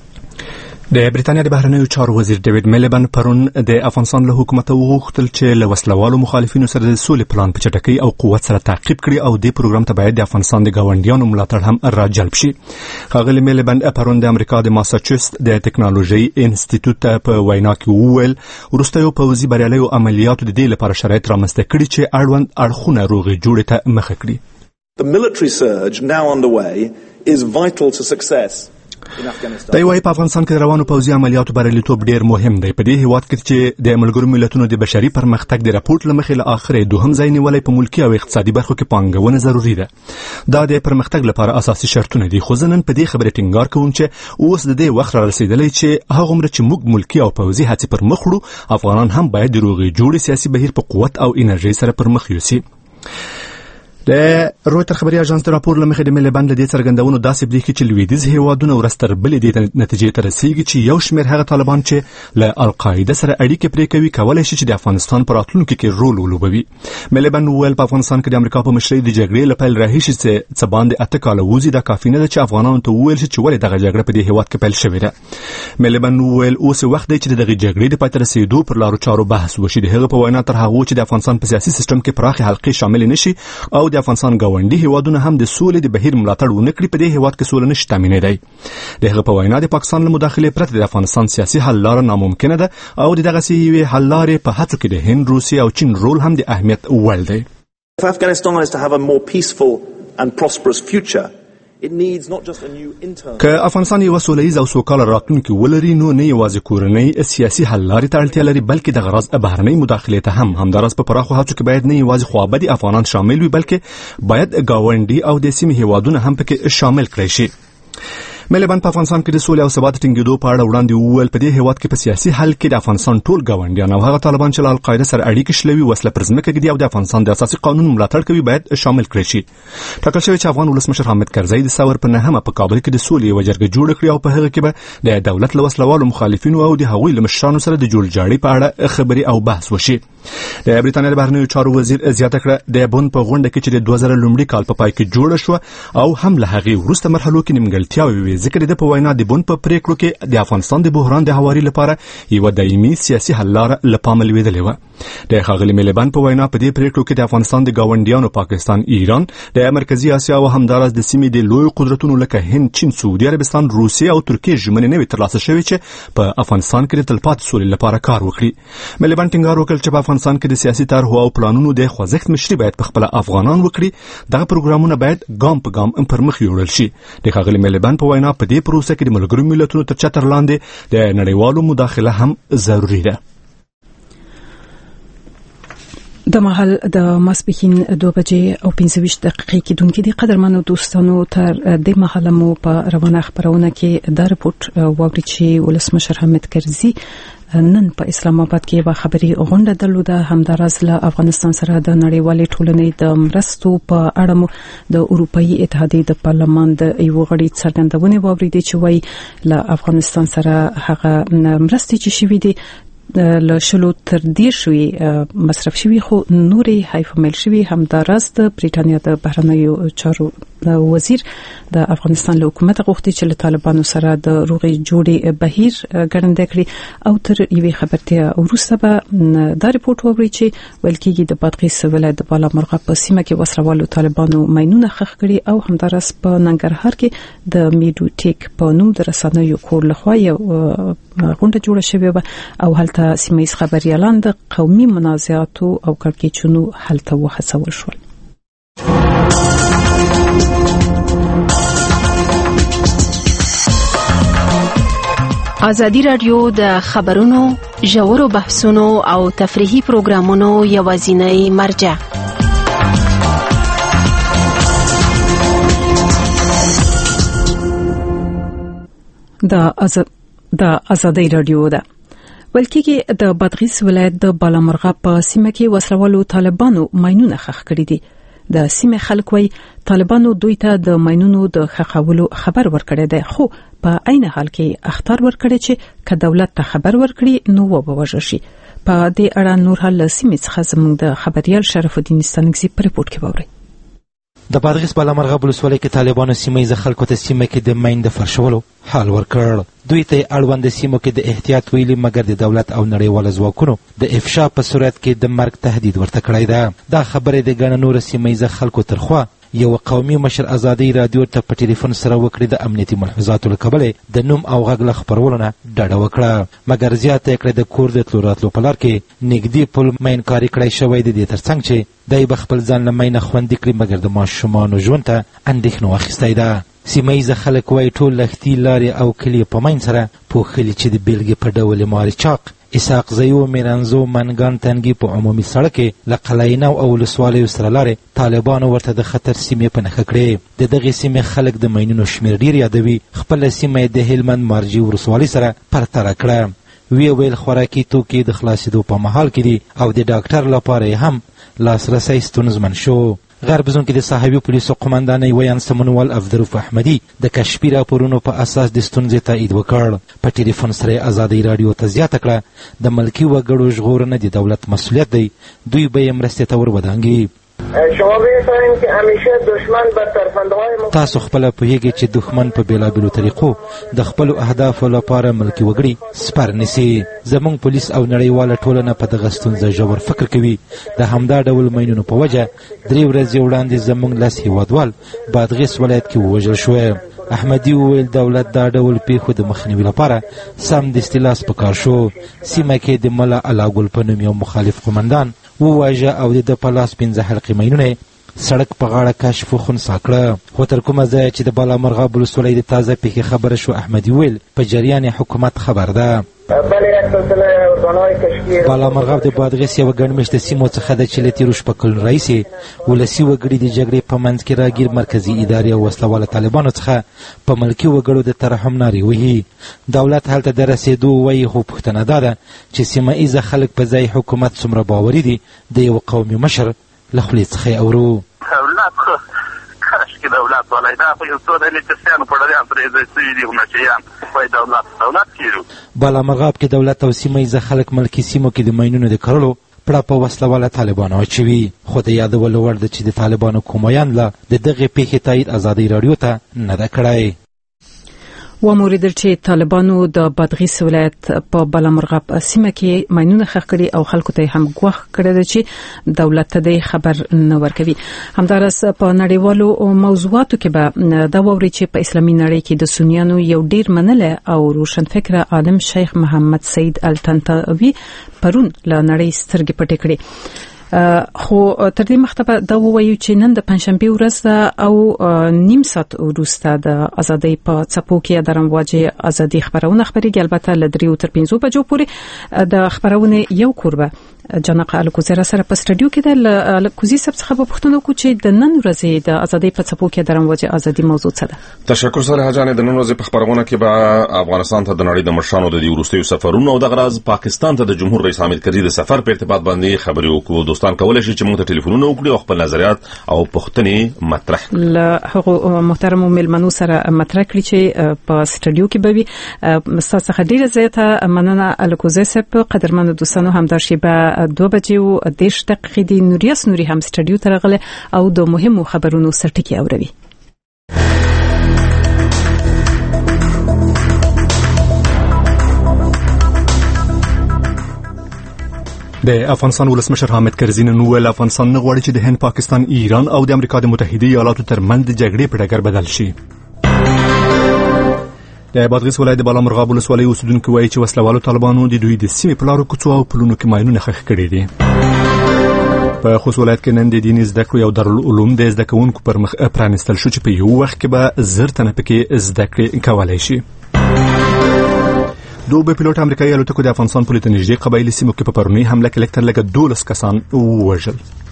د بریتانیا د بهرنیو چارو وزیر ډیوډ میلبن پرون د افغانستان له حکومت وغوښتل چې له وسلوالو مخالفینو سره د سولې پلان په چټکۍ او قوت سره تعقیب کړي او د پروګرام ته باید د افغانستان د گاونډیانو ملاتړ هم راجلب شي. ښاغلي میلبن پرون د امریکا د ماساچوسټس د ټکنالوژي انسټیټیوټ په وینا کې وویل وروسته یو پوځي بریالیو عملیاتو د دې لپاره شرایط رامنځته کړي چې اړوند اړخونه روغې جوړې ته مخه کړي. The military surge now underway is vital to success. دا یو په افغانستان کې روانو پوځي عملیاتو بریالیتوب ډیر مهم دی. په دې هیواد کې چې د ملګرو ملتونو د بشري پرمختګ د راپورټ لمخې له اخره دوهم ځای نیولای په ملکی او اقتصادي برخو کې پانګونه ضروری ده. دا د پرمختګ لپاره اساسي شرطونه دي. خو ځنن په دې خبره ټینګار کوم چې اوس د دې وخت را رسیدلی چې هغه عمر چې موږ ملکی او پوځي هڅې پر مخ وړو افغانان هم باید د روغې جوړې سیاسي بهیر په قوت او انرژي سره پر مخ یوسي. د رويټر خبري اژانس د راپور لمخې د ملبند د څرګندونو داسې بلی کې چې لویدیځ هیوادونه ورستر بلې د نتیجې ته رسیږي چې یو شمېر هغه طالبان چې له القاعده سره اړیکې پرې کوي کولای شي چې د افغانستان پر راتلونکي کې رول ولوبوي. ملبند وویل په افغانستان کې د امریکا په مشرۍ د جګړې له پیل راهیسې چې څه باندې اته کاله وځي دا کافي نه ده چې افغانانو ته وویل شي چې ولې دغه جګړه په دې هیواد کې پیل شوې ده. ملبند وویل اوس وخت دی چې دغه جګړې د پای ته رسیدو پر لارو چارو بحث وشي. د هغه په وینا تر هغه چې د افغانستان په سیاسي سیستم کې پراخه حلقې شامل نشي او د افغانستان ګاونډي هیوادونه هم د سولې د بهیر ملاتړ ونکړي په دې هیواد کې سوله نشي تامینې دی. د هغه په وینا د پاکستان له مداخلې پرته د افغانستان سیاسي حل لاره ناممکنه ده او د دغه سیوي حل لارې په هڅو کې د هند، روسیې او چین رول هم د اهمیت وړ دی. If Afghanistan is to have a more peaceful and prosperous future, it needs not just a new internal که افغانستان یو سولهییز او سوکاله راتلونکی ولري نو نه یوازې کورنۍ سیاسي حل لارې ته اړتیا لري بلکې د غرض بهرنۍ مداخلې ته هم. همداراز په پراخو هڅو کې باید نه یوازې خوابدي افغانان شامل وي بلکې باید ګاونډي او د سیمې هیوادونه هم پکې شامل کړي شي. مليبان په افغانستان کې د سولې او ثبات ټینګېدو په اړه وړاندې وویل په دې هیواد کې په سیاسي حل کې د افغانستان ټول ګاونډیان او هغه طالبان چې له القاعده سره اړیکې شلوي وسله پر ځمکه ږدي او د افغانستان د اساسي قانون ملاتړ کوي باید شامل کړي شي. ټاکل شوی چې افغان ولسمشر حامد کرزی د ثور په نهمه په کابل کې د سولې یوه جرګه جوړه کړي او په هغه کې به د دولت له وسلوالو مخالفینو او د هغوی له مشرانو سره د جوړجاړي په اړه خبرې او بحث وشي. د بریتانیا د بهرنیو چارو وزیر زیاته کړه د بون په غونډه کې چې د دوه زره لومړي کال په پای کې جوړه شو او هم له هغې وروسته مرحلو کې نیمګړتیاوې وې، ځکه د په وینا د بون په پریکړو کې د افغانستان د بحران د هواري لپاره یوه دایمي سیاسي حل لاره له پامه لوېدلې وه. د ښاغلي ملیبان په وینا په دې پریکړو کې د افغانستان د ګاونډیانو پاکستان، ایران، د مرکزي اسیا او همداراز د سیمې د لویو قدرتونو لکه هند، چین، سعودي عربستان، روسیې او ترکیې ژمنې نه وې ترلاسه شوې چې په افغانستان کې د تلپاتې سولې لپاره کار وکړي. ملیبان ټینګار وکړ چې په افغانستان کې د سیاسي طرحو او پلانونو د خوځښت مشري باید په خپله افغانان وکړي. دغه پروګرامونه باید ګام په ګام پر مخ یوړل شي. د ښاغلي ملیبان په وینا په دې پروسه کې د ملګرو ملتونو تر چتر لاندې د نړیوالو مداخله هم ضروري ده. د مهال د ماسپښین دوه بجې او پنځه ویشت دقیقې کېدونکې دي. قدرمنو دوستانو، تر دې مهاله مو په روانه خبرونه کې دا رپورټ واوري چې ولسمشر حامد کرزي نن په اسلام آباد کې یوه خبري غونډه درلوده. همداراز له افغانستان سره د نړیوالې ټولنې د مرستو په اړه مو د اروپایي اتحادیې د پارلمان د یو غړي څرګندونې واورېدې چې وایي له افغانستان سره هغه مرستې چې شوي دي له شلو تر دېرش شوي مصرف شوي، خو نورې حیفمل شوي. همداراز د بریټانیا د بهرنیو چارو وزیر د افغانستان له حکومت غوښتي چې له طالبانو سره د روغې جوړې بهیر ګړندی کړي. او تر یوې خبرتیا وروسته به دا رپورټ واوري چې ویل کېږي د بادغیس ولایت د بالامرغه په سیمه کې وسلوالو طالبانو ماینونه ښخ کړي او همداراز په ننګرهار کې د میډو ټیک په نوم د رسنیو کور لخوا یو غونډه جوړه شوې وه او هلته سیمه ییز خبریالان د قومي منازعاتو او کړکېچونو حل ته وهڅول شول. ازادي راډیو د خبرونو ژورو بحثونو او تفریحي پروګرامونو یوازینی مرجع. د ازاد د ازادي راډیو ده ولکه د بادغیس ولایت د بالامرغه په سیمه کې وسلوالو طالبانو ماینونه ښخ کړي دي. د سیمه خلک وایي طالبانو دوی ته د ماینونو د ښخولو خبر ورکړی دی، خو په عین حال کې اخطار ورکړي چې که دولت ته خبر ورکړي نو وبوژل شي. په دې اړه نور حل سیمه څخه زموږ د خبريال شرف الدین ستانکزی په رپورت کې ووري. د بادغیس بالامرغه ولسوالۍ کې طالبانو سیمه ییز خلکو ته سیمه کې د ماین د فرشولو حال ورکړ. دوی ته اړوند سیمو کې د احتیاط ویلي، مګر د دولت او نړیوال ځواکونو د افشا په صورت کې د مرګ تهدید ورته کړی ده. دا خبره د ګڼ نور سیمه ییز خلکو ترخوا یو قومي مشر ازادي رادیو ته په ټلیفون سره وکړي. د امنیتي ملحوظاتو له کبله د نوم او غږ له خپرولو نه ډډه وکړه، مګر زیاته کړه د کور د تلو راتلو په لار کې نږدې پل ماینکاري کړی شوی د دې ترڅنګ چې دی به خپل ځان له ماینه خوندي کړي، مګر د ماشومانو ژوند ته اندېښنه واخیستی ده. سیمه ییز خلک وایي ټول لښتي لارې او کلي په ماین سره پوښلي چې د بیلګې په ډول ماري چاق، اسحاق زیو، میرانزو، منګان، تنګي په عمومي سړک کې له قلعینو او ولسوالیو سره لارې طالبانو ورته د خطر سیمې په نښه کړې. د دغې سیمې خلک د ماینونو شمېر ډېر یادوي. خپله سیمه یې د هلمند مارجې ولسوالۍ سره پرتله کړه. ویې ویل خوراکي توکي د خلاصېدو په مهال کې دي او د ډاکټر لپاره یې هم لاسرسی ستونزمن شو. غرب زون کې د صحابي پولیسو قماندانۍ ویان سمونوال افدروف احمدي د کشفي راپورونو په اساس د ستونزې تایید وکړ. په ټلیفون سره ازادي راډیو ته زیاته کړه د ملکي وګړو ژغورنه د دولت مسؤلیت دی، دوی به یې مرستې ته ور ودانګي. شما بفهمیم که همیشه دشمن بر ترفندهای تاسو خپل پوهیږئ چې دښمن په بیلابیلو طریقو د خپلو اهدافو لپاره ملکي وګړي سپر نیسي. زموږ پولیس او نړیواله ټولنه په دغه ستونزه ژور فکر کوي. د همدا ډول ماینونو په وجه درې ورځې وړاندې زموږ لس هیوادوال بادغیس ولایت کې ووژل شوی. احمدي وویل دولت دا ډول پیښو د مخنیوي لپاره سمدستي لاس په کار شو. سیمه کې د ملا علاګل په نوم یو مخالف قمندان وواژه او د ده په لاس پنځه حلقې ماینونه سړک په غاړه کشف و خنثی کړه. خو تر کومه ځایه چې د بالامرغه ولسوالۍ د تازه پیښې خبره شو، احمدي ویل په جریان حکومت خبر ده. بالامرغاب د بادغیس یوه ګڼمېشته سیمو څخه ده چې له تېرو شپږ کلونو راهیسې ولسي وګړي د جګړې په منځ کې راګیر مرکزي ادارې او وسله طالبانو څخه په ملکي وګړو د ترحم نارې وهي. دولت هلته د رسېدو وایي، خو پوښتنه دا ده چې سیمه ایزه خلک په ځای حکومت څومره باوري دي. د یو قومي مشر له خولې څخه یې اورو. که دولت والای دا په یو څو د لچسیانو په ډېر پرې د سوي دی مچیان په دولت دولت کیرو. بالامرغاب کې دولت او سیمه ایزه خلک ملکي سیمو کې د ماینونو د کرلو پړه په وسله واله طالبانو اچوي. خو د یادولو وړ ده چې د طالبانو کومیان له د دغې پیښې تایید ازادۍ راډیو ته نه ده کړی. وموریدل چې طالبانو د بادغیس ولایت په بالامرغاب سیمه کې ماینونه ښخ کړي او خلکو ته هم ګواښ کړی دی چې دولت ته د خبر نه ورکوي. همدارس په نړیوالو موضوعاتو کې به دا واوري چې په اسلامي نړۍ کې د سنیانو یو ډیر منله او روشنفکره عالم شیخ محمد سید الطنطاوي پرون له نړۍ سترګې پټې کړې. خو تر دې مخته دا ووایو چې نن د پنځشنبه ورځ ده او نیم ساعت وروسته د ازادۍ په څپو کې د رمواجه ازادي خبرونه خبرېږي. البته له دریو تر پنځو بجو پورې د خبرونه یو کوربه جناق الکوزی را سره په سټډیو کې د الکوزی سب څخه په پښتنو کو چې د نن ورځې د ازادۍ په څپو کې د رمواجه ازادي موضوع څه ده. تشکر سره حجانه. د نن ورځې په خبرونه کې به افغانستان ته د نړۍ د مشرانو د وروستیو سفرونو او د غراز پاکستان ته د جمهور رئیس حامد کرزي د سفر په ارتباط باندې خبرې وکړو. دوستان کولای شي چې موږ ته ټلیفونونه وکړي او خپل نظریات او پوښتنې مطرح کړي. له هغه محترم ملمنو سره مطرح کړي چې په سټډیو کې به وي. تاسو څخه ډیره زیاته مننه الکوزی صاحب. قدرمن دوستانو همدار شي به دوه بجې او دیش دقیقې د نوریاس نوري هم سټډیو ته راغله او د مهمو خبرونو سرټکی اوروي. د افغانستان ولسمشر حامد کرزي نن ویل افغانستان نه غواړي چې د هند، پاکستان، ایران او د امریکا د متحده ایالاتو ترمنځ د جګړې په ډګر بدل شي. د بادغیس ولایت د بالامرغاب ولسوالۍ اوسیدونکو وایي چې وسلوالو طالبانو د دوی د سیمې په لارو کوڅو او پلونو کې ماینونه ښخ کړي دي. په خوست ولایت کې نن د دیني زده کړو یو دارالعلوم د زده کوونکو پر مخ پرانستل شو چې په یو وخت کې به زر تنه پکې زده کړې کولای شي. دوه به پیلوټ امریکایي الوتکو د افغانستان په لته نږدې قبایلي سیمو کې په پرونی حمله کې لکتر لګه دولس کسان ووژل.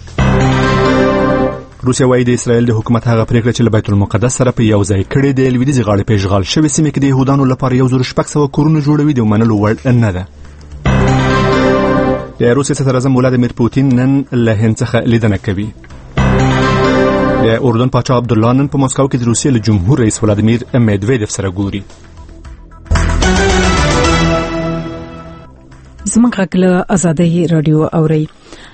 روسیا وايي د اسرائیل د حکومت هغه پریکړه چې له بیت المقدس سره په یو ځای کړي د لویدیځ غاړې په اشغال شوی سیمه کې د يهودانو لپاره یو زر شپږ سوه کورونه جوړوي د منلو وړ نه ده. د روسیې صدر اعظم ولادیمیر پوتین نن له هند څخه لیدنه کوي. د اردن پاچا عبدالله نن په مسکو کې د روسیې له جمهور رئیس ولادیمیر میدویدف سره ګوري. زموږ غږ له ازادۍ راډیو اوري.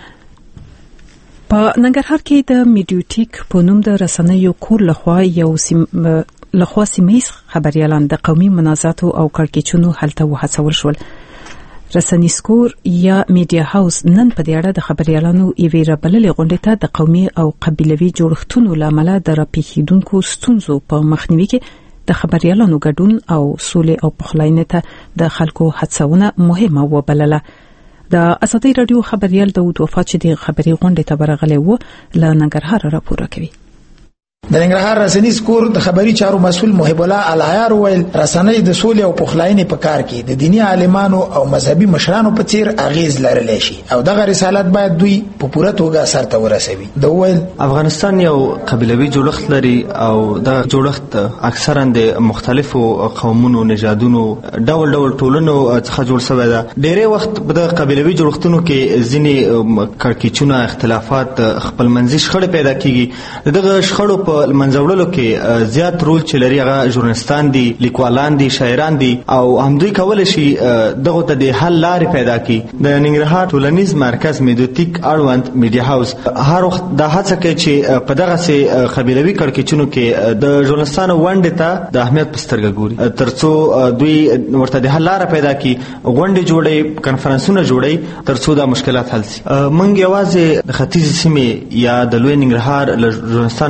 په ننګرهار کې د میډیوټیک په نوم د رسنیو کور لخوا یو سیم لخوا سیمه‌ایز خبريالان د قومي منازعاتو او کړکېچونو حل ته وهڅول شول. رسنیسکور یا میډیا هاوس نن په دې اړه د خبريالانو ایوي رابللې غونډې ته د قومي او قبیلوي جوړښتونو لامل د راپېښېدونکو ستونزو په مخنیوي کې د خبريالانو ګډون او سولې او پخلاینې ته د خلکو هڅونه مهمه وبلله. د ازادۍ راډیو خبريال داود وفات چې د خبري غونډې ته برغلی و له ننګرهار راپور کوي. د ننګرهار رسنیز کور د خبري چارو مسؤل محب الله العیار ویل رسنۍ د سولې او پخلاینې په کار کې د دینی عالمانو او مذهبي مشرانو په څیر اغیز لرلی شي او دغه رسالت باید دوی په پوره توګه سرته ورسوي. د ویل افغانستان یو قبیلوي جوړښت لري او د جوړښت اکثرا د مختلفو قومونو، نژادونو، ډول ډول ټولنو څخه جوړ شوی ده. ډېری وخت په د قبیلوي جوړښتونو کې ځینې کړکېچونه، اختلافات، خپلمنځي شخړې پیدا کیږي. دغه شخړو په منځوړلو کې زیات رول چې لري هغه ژورنالستان دي، لیکوالان دي، شاعران دي او همدوی کولای شي دغه ته د حل لارې پیدا کړي. د ننګرهار ټولنیز مرکز میډیوټیک اړوند میډیا هاوس هر وخت دا هڅه کوي چې په دغه سي قبیلوي کړکېچونو کې د ژورنالستانو ونډې ته د اهمیت په سترګه ګوري ترڅو دوی ورته د حل لارې پیدا کړي، غونډې جوړي، کنفرانسونه جوړي ترڅو دا مشکلات حل شي. موږ یوازې د ختیځ سیمې یا د لوی ننګرهار له ژورنالستانو نه نه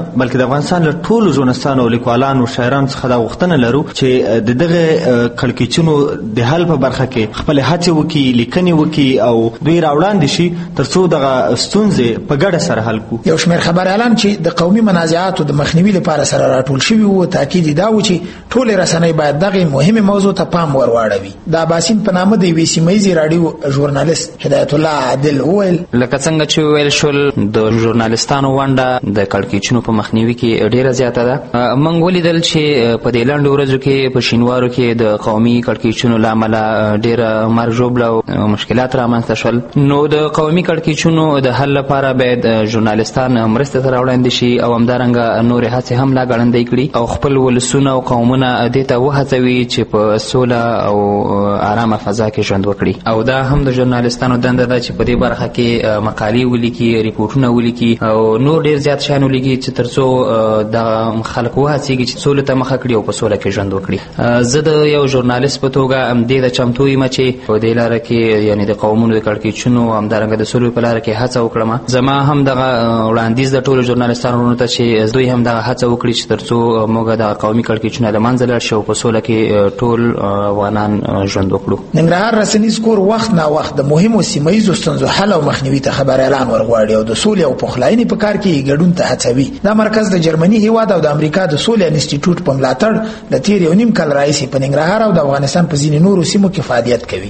نه بلکې د افغانستان له ټولو ژورنالستانو لیکوالانو شاعرانو څخه دا غوښتنه لرو چې د دغه کړکېچونو د حل په برخه کې خپل هڅې وکړي، لیکنې وکړي او دوی راوړاندې شي ترڅو دغه ستونزې په ګډه سره حل کړو. یو شمېر خبریالان چې د قومي منازعاتو د مخنیوي لپاره سره راټول شوي وو تاکید دا و چې ټولې رسنۍ باید دغه مهمه موضوع ته پام ور واړوي. د عباسین په نامه د یوې سیمه ییزې راډیو ژورنالیست هدایت الله عادل وویل لکه څنګه چې ویل شول د ژورنالیستانو ونډه د کړکېچونو په مخنیوي کې ډیره زیاته ده. موږ ولیدل چې په دې لنډو ورځو کې په شینوارو کې د قومي کړکېچونو له امله ډیره مرګ ژوبله او مشکلات رامنځته شول. نو د قومي کړکېچونو د حل لپاره باید ژورنالیستان مرسته ته راوړاندې شي او همدارنګه نورې هڅې هم لا ګړندۍ کړي او خپل ولسونه او قومونه دې ته وهڅوي چې په سوله او آرامه فضا کې ژوند وکړي. او دا هم د ژورنالیستانو دنده ده چې په دې برخه کې مقالې ولیکي، ریپورټونه ولیکي او نور ډیر زیات شیان ولیکي چې ترڅو د خلک وهڅېږي چې سولې ته مخه کړي او په سوله کې ژوند وکړي. زه د یو ژورنالیست په توګه دې د چمتو یم چې په دې لاره کې یعنې د قومونو د کړکېچونو او همدارنګه د سولې په لاره کې هڅه وکړم. زما هم دغه وړاندیز د ټولو ژورنالیستانو ته چې دوی هم دغه هڅه وکړي چې ترڅو موږ د قومي کړکېچونه له منځه لاړ شي او په سوله کې ټول افغانان ژوند وکړو. ننګرهار رسنیز کور وخت نا وخت د مهمو سیمه ییزو ستونزو حل او مخنیوي ته خبریالان ورغواړي او د سولې او پخلاینې په کار کې ګډون ته هڅوي. دا مرکز د جرمني هیواد او د امریکا د سولې انسټیټیوټ په ملاتړ د تیر یو نیم کال راهیسې په ننګرهار او د افغانستان په ځینې نورو سیمو کې فعالیت کوي.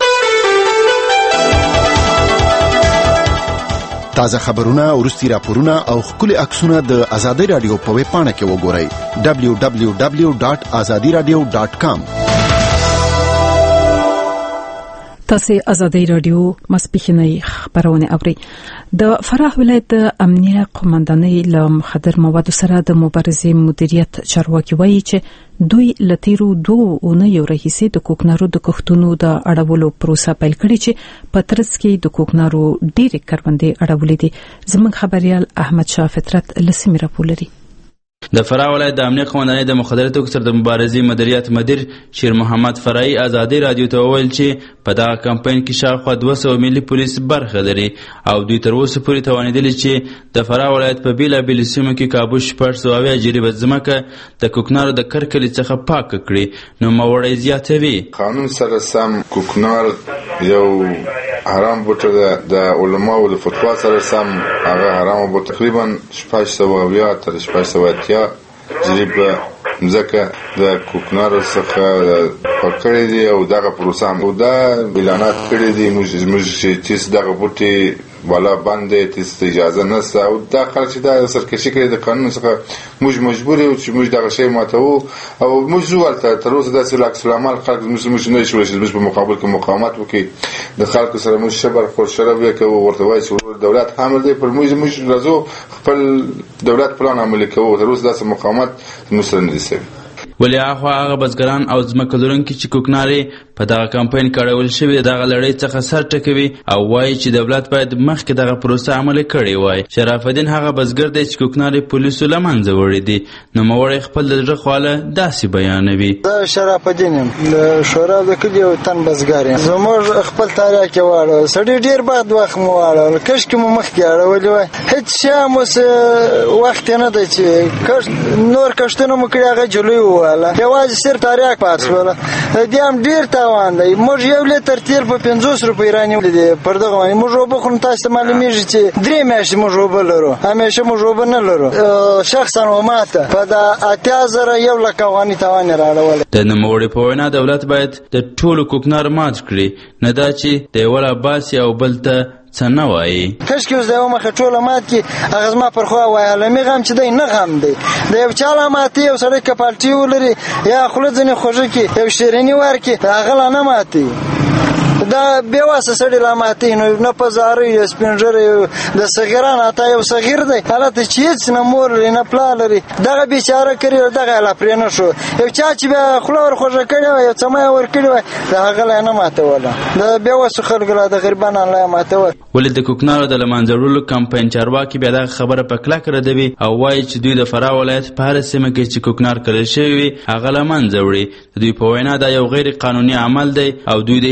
تازه خبرونه، ورستي راپورونه او خولي عکسونه د آزادۍ رادیو په ویب پاڼه کې وګورئ دبلیو دبلیو دبلیو ډاټ آزادي رادیو ډاټ کام. تاسو آزادۍ رادیو مسپخینی خبرونه اوري. د فراه ولایت د امنیه قومندانۍ له مخدر موادو سره د مبارزې مدیریت چارواکي وایي چې دوی لتیرو دوه اونیو راهیسې د کوکنارو د کښتونو د اړولو پروسه پیل کړې چې په ترڅ کې د کوکنارو ډېرې کروندې اړولې دي. زموږ خبريال احمد شاه فطرت لسمی راپور لري. د فراه ولایت د امنیه قومندانۍ د مخدر توکو سره د مبارزې مدیریت مدیر شیر محمد فرای آزادۍ رادیو ته وویل چې په دغه کمپاین کې شاوخوا دوه سوه ملي پولیس برخه لري او دوی تر اوسه پورې توانېدلي چې د فراه ولایت په بېلابېلو سیمو کې کابو شپږ سوه اویا جریبه ځمکه د کوکنارو د کرکلې څخه پاکه کړي. نوموړی زیاتوي قانون سره سم کوکنار یو حرام بوټه ده، د علماو د فتوا سره سم هغه حرام بوټه تقریبا شپږ سوه اویا تر شپږ سوه اتیا جریبه ځکه د کوکنارو څخه پکړې دي او دغه پروسه هم دا اعلانات کړي دي موږ چې دغه بوټي والا باندې تاسو اجازه نشته او دا خلک چې دا سرکشي کوي د قانون څخه موږ مجبور یو چې موږ دغه شی ماتو او موږ ورته تر اوسه داسې لاکس العمل خلک موږ نه شو چې موږ په مقابل کې مقاومت وکړي د خلکو سره موږ شبر خور شراب وکړو ورته وایي چې دولت حامل دی پر موږ موږ راځو خپل دولت پلان عملي کوو تر اوسه داسې مقاومت موږ سره نه دي سوي. ولی اخوا هغه بزګران او ځمکه لرونکي چې کوکنارې په دغه کمپاین کې اړول شوي دغه لړۍ څخه سر ټکوي او وایي چې دولت باید مخکې دغه پروسه عملي کړې وای. شرف الدین هغه بزګر دی چې کوکنارې پولیسو له منځه وړي دي. نوموړی خپل د زړه خواله داسې بیانوي. زه شرف الدین یم له شورا د کلي یو تن بزګر یم. زموږ خپل تاریخ کې واړو سړي ډېر بد وخت مو واړو کښ کې مو مخکې اړولي وای هېڅ شی مو وخت نه دی چې نور کښتونه مو کړي هغه جلوی وواله یوازې صرف تاریخ پات شوله دې هم ډېر تاوان دی. موږ یو لیتر تیل په پنځوس روپۍ رانیولي دي پر دغه باندې موږ اوبه خو تاسو ته معلومیږي چې درې میاشتې موږ اوبه لرو همیشه موږ اوبه نه لرو. شخصا وماته په د اتیا زره یو لک افغاني تاوان یې راړولی. د نوموړي په وینا دولت باید د ټولو کوکنار مات کړي نه دا چې د یوه راباسي او بل ته څه نه وایي. کښ کې اوس د یو مخه ټوله مات کړي هغه زما پر خوا وایي علمي غم چې دی نه غم دی د یو چا لا ماتې یو سړی که پالټي ولري یا خوله ځینې خوږه کړي یو شیریني ورکړي هغه لا نه ماتې دا بېواسه سړی لا ماتې نو نه په زارۍ یو سپین ږیری د صغیران حتی یو صغیر دی هلته چې هېڅ نه مور لري نه پلار لري دغه بېچاره کړي دغه یې لا پرې نه شو یو چا چې بیا خوله ور خوږه کړې وه یو څمه یې ورکړې وای د هغه لا یې نه ماتوله د بېوسو خلکو لا د غریبانو لا یې ماتول. ولې د کوکنارو د له منځه وړلو کمپاین چارواکي بیا دغه خبره په کلکه ردوي او وایي چې دوی د فراه ولایت په هره سیمه کې چې کوکنار کرل شوي وي هغه له منځه وړي. د دوی په وینا دا یو غیر قانوني عمل دی او دوی د هیچ چا سره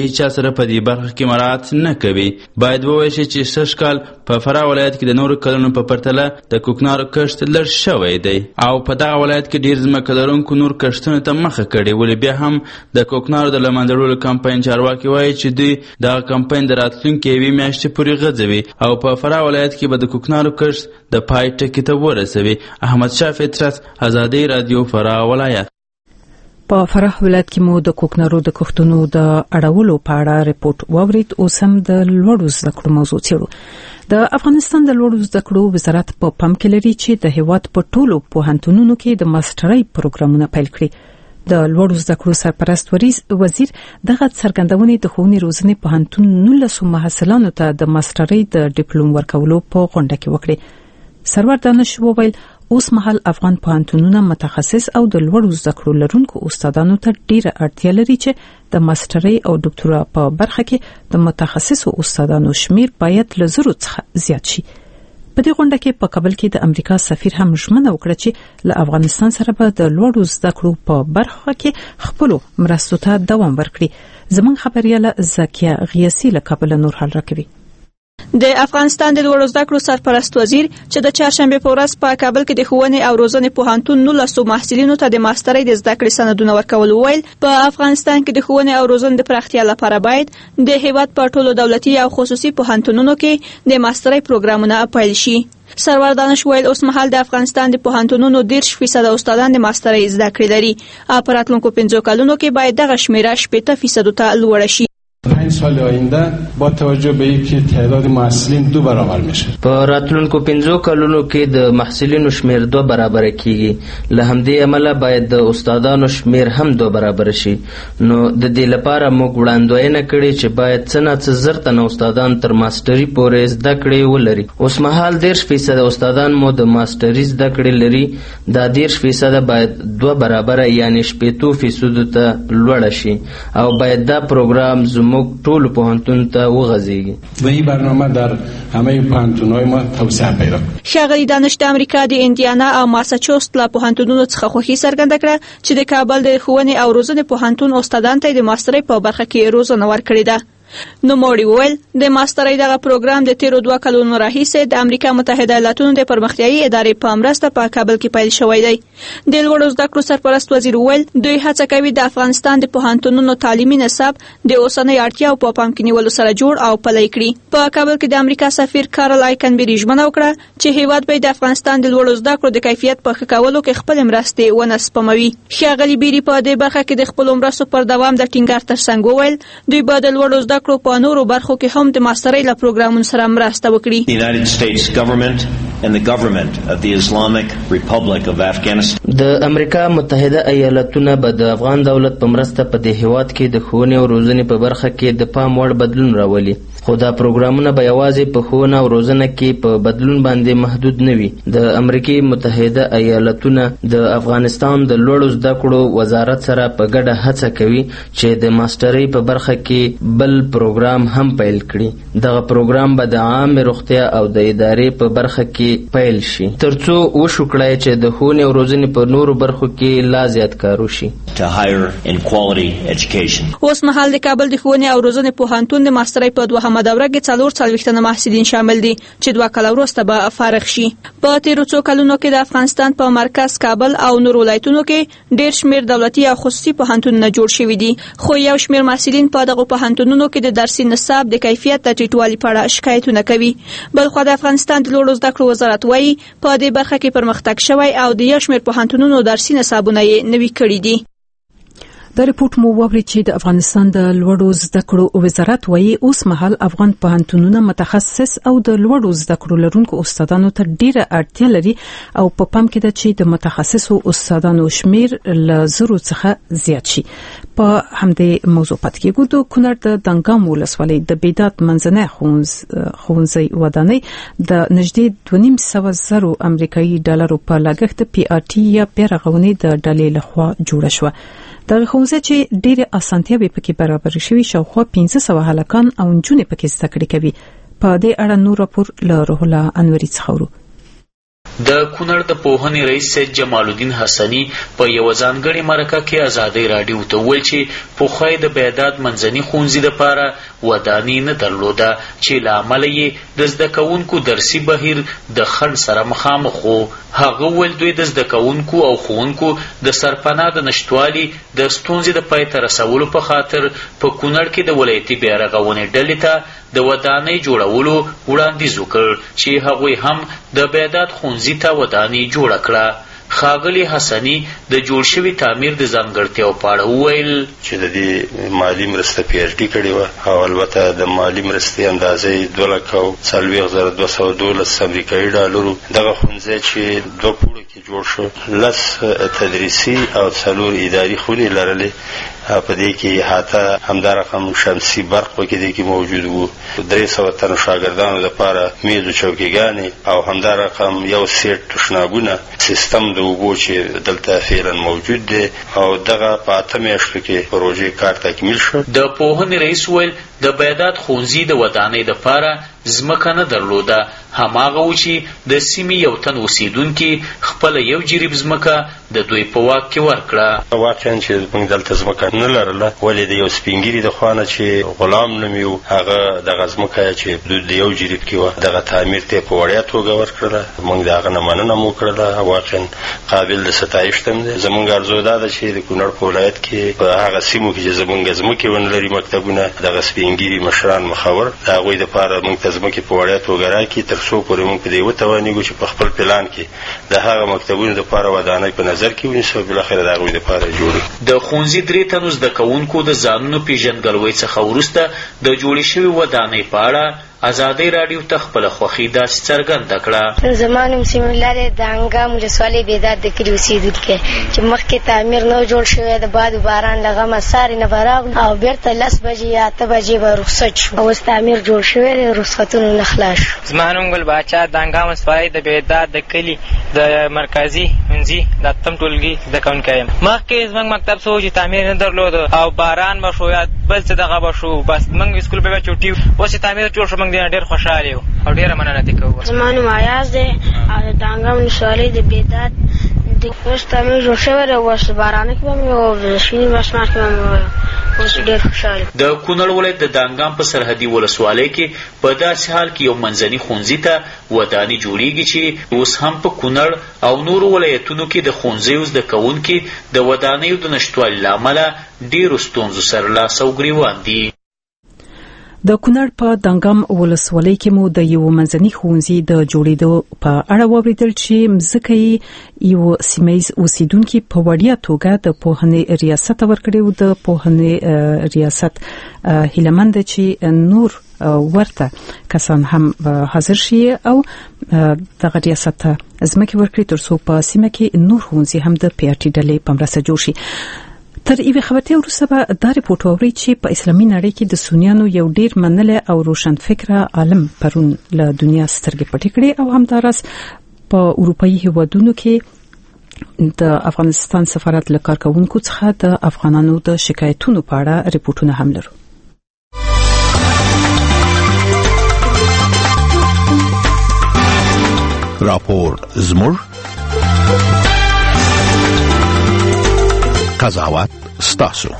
سره په دې برخه کې مراعات نه کوي. باید وویل شي چې سږ کال په فراه ولایت کې د نورو کلونو په پرتله د کوکنارو کښت لږ شوی دی او په دغه ولایت کې ډېر ځمکه لرونکو نور کښتونو ته مخه کړې. ولې بیا هم د کوکنارو د له منځه وړلو کمپاین چارواکي وایي چې دوی دغه کمپاین د راتلونکې یوې میاشتې پورې غځوي او په فراه ولایت کې به د کوکنارو کښت د پای ټکي ته ورسوي. احمد شاه فطرت، ازادي رادیو، فراه ولایت. په فراه ولایت کې مو د کوکنارو د کښتونو د اړولو په اړه ریپورت واورید. اوس هم د لوړو زده کړو موضوع څېړو. د افغانستان د لوړو زده کړو وزارت په پام کې لري چې د هیواد په ټولو پوهنتونونو کې د ماسترۍ پروګرامونه پیل کړي. د لوړو زده کړو سرپرست وزیر دغه څرګندونې د ښوونې روزنې پوهنتون نولسو محصلانو ته د ماسترۍ د ډیپلوم ورکولو په غونډه کې وکړي. سرور دانش وویل اوس مهال افغان پوهنتونونه متخصص او د لوړو زده کړو لرونکو استادانو ته ډیره اړتیا لري چې د ماسترۍ او ډاکټورا په برخه کې د متخصصو استادانو شمیر باید له زرو څخه زیات شي. په دې غونډه کې په کابل کې د امریکا سفیر هم ژمنه وکړه چې له افغانستان سره به د لوړو زده کړو په برخه کې خپل مرستو ته دوام ورکړي. زموږ خبرياله زکیه غیاسی له کابل نور حال راکوي. د افغانستان د لوړو زده کړو سرپرست وزیر چې د چهارشنبه په ورځ په کابل کې د ښوونې او روزنې پوهنتون نولسو محصلینو ته د ماسترۍ د زده کړې سندونه ورکول ویل په افغانستان کې د ښوونې او روزنې د پراختیا لپاره باید د هیواد په ټولو دولتي او خصوصي پوهنتونونو کې د ماسترۍ پروګرامونه پیل شي. سرور دانش ویل اوس مهال د افغانستان د پوهنتونونو دېرش فیصد استادان د ماسترۍ زده کړې لري او په راتلونکو پنځو کلونو کې باید دغه شمیره شپېته فیصد ته لوړه شي. پنج سال آینده با توجه به اینکه تعداد محصلین دو برابر میشه. په راتلونکو پنځو کلونو کې د محصلینو شمیر دو برابر کیږي. له همدې امله باید د استادانو شمیر هم دو برابر شي. نو د دې لپاره موږ وړاندوینه کړې چې باید څه نه څه زر تنه استادان تر ماستري پورې زده کړې ولري. اوس مهال دېرش فیصد استادان مو د ماستري زده کړې لري. دا دېرش فیصد باید دو برابر یعنی شپېتو فیصد ته لوړ شي او باید دا پروګرام زموږ ټول پوهنتون ته وغځيږي. و این برنامه در همه پوهنتون‌های ما توسعه پیدا کنه. ښاغلي دانش د امریکا د انډیانا او ماساچوست له پوهنتونونو څخه خوښي څرګنده کړه چې د کابل د ښوونې او روزنې پوهنتون استادان ته د ماسترۍ په برخه کې روزنه ورکړې ده. نو موړي ویل د ماسترۍ دغه پروګرام د تیرو دوه کلونو راهیسې د امریکا متحده ایالاتونو د پرمختیایي ادارې په مرسته په کابل کې پیل شوی دی. د لوړو زده کړو سرپرست وزیر ویل دوی هڅه کوي د افغانستان د پوهنتونونو تعلیمي نصاب د اوسنۍ اړتیاو په پام کې نیولو سره جوړ او پلی کړي. په کابل کې د امریکا سفیر کارل آیکنبری ژمنه وکړه چې هیواد به د افغانستان د لوړو زده کړو د کیفیت په ښه کولو کې خپل مرستې ونه سپموي. ښاغلي بیری په دې برخه کې د خپل مرستو پر دوام د ټینګار ترڅنګ وویل دوی به د لوړو زده کړو په نورو برخو کې هم د ماسترۍ له پروګرامونو سره مرسته وکړي. The United States government and the government of the Islamic Republic of Afghanistan. د امریکا متحده ایالاتونه به د افغان دولت په مرسته په دې هیواد کې د ښوونې او روزنې په برخه کې د پام وړ بدلون راولي. خو دا پروګرامونه به یوازې په ښوونه او روزنه کې په بدلون باندې محدود نه وي. د امریکا متحده ایالاتونه د افغانستان د لوړو زده کړو وزارت سره په ګډه هڅه کوي چې د ماسترۍ په برخه کې بل پروګرام هم پیل کړي. دغه پروګرام به د عام روغتیا او د ادارې په برخه کې پیل شي ترڅو وشو کړای چې د ښوونې او روزنې په نورو برخو کې لا زیات کار وشي. To higher and quality education. اوس مهال د کابل د ښوونې او روزنې پوهنتون د ماسترۍ په دوهمه دوره کې څلور څلوېښت تنه محصلین شامل دي چې دوه کاله وروسته به فارغ شي. په تیرو څو کلونو کې د افغانستان په مرکز کابل او نور ولایتونو کې ډېر شمېر دولتي او خصوصي پوهنتونونه جوړ شوي دي. خو یو شمېر محصلین په دغو پوهنتونونو کې د درسي نصاب د کیفیت د ټیټوالي په اړه شکایتونه کوي. بلخوا د افغانستان د لوړو زده کړو وزارت وایي په دې برخه کې پرمختګ شوی او د یو شمېر پوهنتونونو درسي نصابونه یې نوي کړي دي. د ریپورت مو واوري چې د افغانستان د لوړو زده کړو وزارت وایي اوس مهال افغان پوهنتونونه متخصص او د لوړو زده کړو لرونکو استادانو ته ډیره اړتیا لري او په پام کې ده چې د متخصصو استادانو شمیر له زرو څخه زیات شي. په همدې موضوع پاتې کېږو. د کونړ د دنګام ولسوالۍ د بیدات منځنۍ ښوونځي ودانۍ د نږدې دوه نیم سوه زرو امریکایي ډالرو په لګښت پی آر ټي یا بیرغونې د ډلې لخوا جوړه شوه. د ښوونځي چې ډېرې اسانتیاوې پکې برابر شوي شاوخوا پنځه سوه هلکان او نجونې پکې زده کړې کوي. په دې اړه نور راپور له روح الله انوري څخه ورو. د کونړ د پوهنې رئیس سید جمال الدین حسني په یو ځانګړي مرکه کې ازادي راډیو ته وویل چې پخوای د بیداد منځني ښوونځي دپاره ودانۍ نه درلوده چې له امله یې د زده کوونکو درسي بهیر د خنډ سره مخامخ و. هغه وویل دوی د زده کوونکو او ښوونکو د سرپناه د نشتوالي د ستونزې د پای ته رسولو په خاطر په کونړ کې د ولایتي بیارغونې ډلې ته د ودانۍ جوړولو وړاندیز وکړ چې هغوی هم د بیداد ښوونځي ته ودانۍ جوړه کړه. ښاغلي حسني د جوړ شوي تعمیر د ځانګړتیاو په اړه وویل چې د دې مالي مرسته پی ایچ ډي کړې وه او البته د مالي مرستې اندازه دوه لکه او څلوېښت زره دوه سوه دولس امریکایي ډالرو دغه ښوونځی چې دوه پوړه کې جوړ شو لس تدریسي او څلور اداري خونې لرلې. په دې کې احاطه همدارقم شمسي برق په کې کې موجود وو. درې سوه تنو شاګردانو لپاره میز او چوکیګانې او همدارقم یو سیټ تشنابونه سیستم د اوبو چې دلته فعلا موجود دی او دغه په اته میاشتو کې پروژې کار تکمیل شو. د پوهنې رئیس ویل د بیداد ښوونځي د ودانۍ دپاره ځمکه نه درلوده. هماغه و چې د سیمې یو تن اوسېدونکي خپله یو جریب ځمکه د دوی په واک کې ورکړه. واقعا چې موږ دلته ځمکه نه لرله ولې د یو سپین ږیري د خوا نه چې غلام نوم یې و هغه دغه ځمکه چې حدود د یو جریب کې وه دغه تعمیر ته یې په وړیا توګه ورکړله. موږ د هغه نه مننه مو وکړله. واقعا قابل د ستایش هم دی. زموږ ارزو دا ده چې د کونړ په ولایت کې په هغه سیمو کې چې زموږ ځمکې ونه لري مکتبونه دغه سپین ږیري مشران مخور د هغوی دپاره موږ ته ځمکې په وړیا توګه راکړي تر څو پورې موږ په دې وتوانېږو چې په خپل پلان کې د هغه مکتبونو دپاره ودانۍ په نظر کې ونیسو او بالاخره د هغوی دپاره جوړو. د ښوونځي درې تنو زده کوونکو د ځانونو پېژندګلوۍ څخه وروسته د جوړې شوې ودانۍ په اړه ازادي راډیو ته خپله خوښي داسې څرګنده کړه. زما نوم سیمه الله دی د هنګام ولسوالۍ بیداد د کلي اوسېدونکی چې مخکې تعمیر نه جوړ شوی د باد و باران له غمه سارې نه به راغلو او بېرته لس بجې یا اته بجې به رخصت شو. اوس تعمیر جوړ شوی دی رخصتونو نه خلاص شو. زما نوم ګل باچا د هنګام ولسوالۍ د بیداد د کلي د مرکزي ښوونځي د اتم ټولګي زده کوونکی یم. مخکې زموږ مکتب څه و چې تعمیر نه درلوده او باران به شو یا بل څه دغه به شو بس موږ سکول به بیا چوټي اوس چې تعمیر جوړ شو موږ ډېر خوشحاله یو او ډېره مننه دې کوو. زما نوم ایاز دی او د دانګام ولسوالۍ د بیداد د اوس تعمیر جوړ شوی دی. اوس بارانه کې به مې او د شینې بسمار کې به مې اوس ډېر خوشحاله. د کونړ ولایت د دانګام په سرحدي ولسوالۍ کې په داسې حال کې یو منځني ښوونځي ته ودانۍ جوړېږي چې اوس هم په کونړ او نورو ولایتونو کې د ښوونځیو زده کوونکي د ودانیو د نشتوالي له امله ډېرو ستونزو سره لاس او ګریوان دي. د کونړ په دانګام ولسوالۍ کې مو د یو منځني ښوونځي د جوړېدو په اړه واوریدل چې مځکه یې یو سیمهییز اوسیدونکي په وړیا توګه د پوهنې ریاست ورکړی و. د پوهنې ریاست هیلهمند چې نور ورته کسان هم حاضر شي او دغه ریاست ځمکې ورکړي ترڅو په سیمه کې نور ښوونځي هم د پی آر ټي ډلې په مرسته جوړ شي. تر یوې خبرتیا وروسته به دا رپورټ واورئ چې په اسلامي نړۍ کې د سنیانو یو ډیر منلی او روشنفکره عالم پرون له دنیا سترګې پټې کړې او همداراز په اروپایي هیوادونو کې د افغانستان سفارت له کارکوونکو څخه د افغانانو د شکایتونو په اړه رپورټونه هم لرو. راپور زموږ قضاوت ستاسو.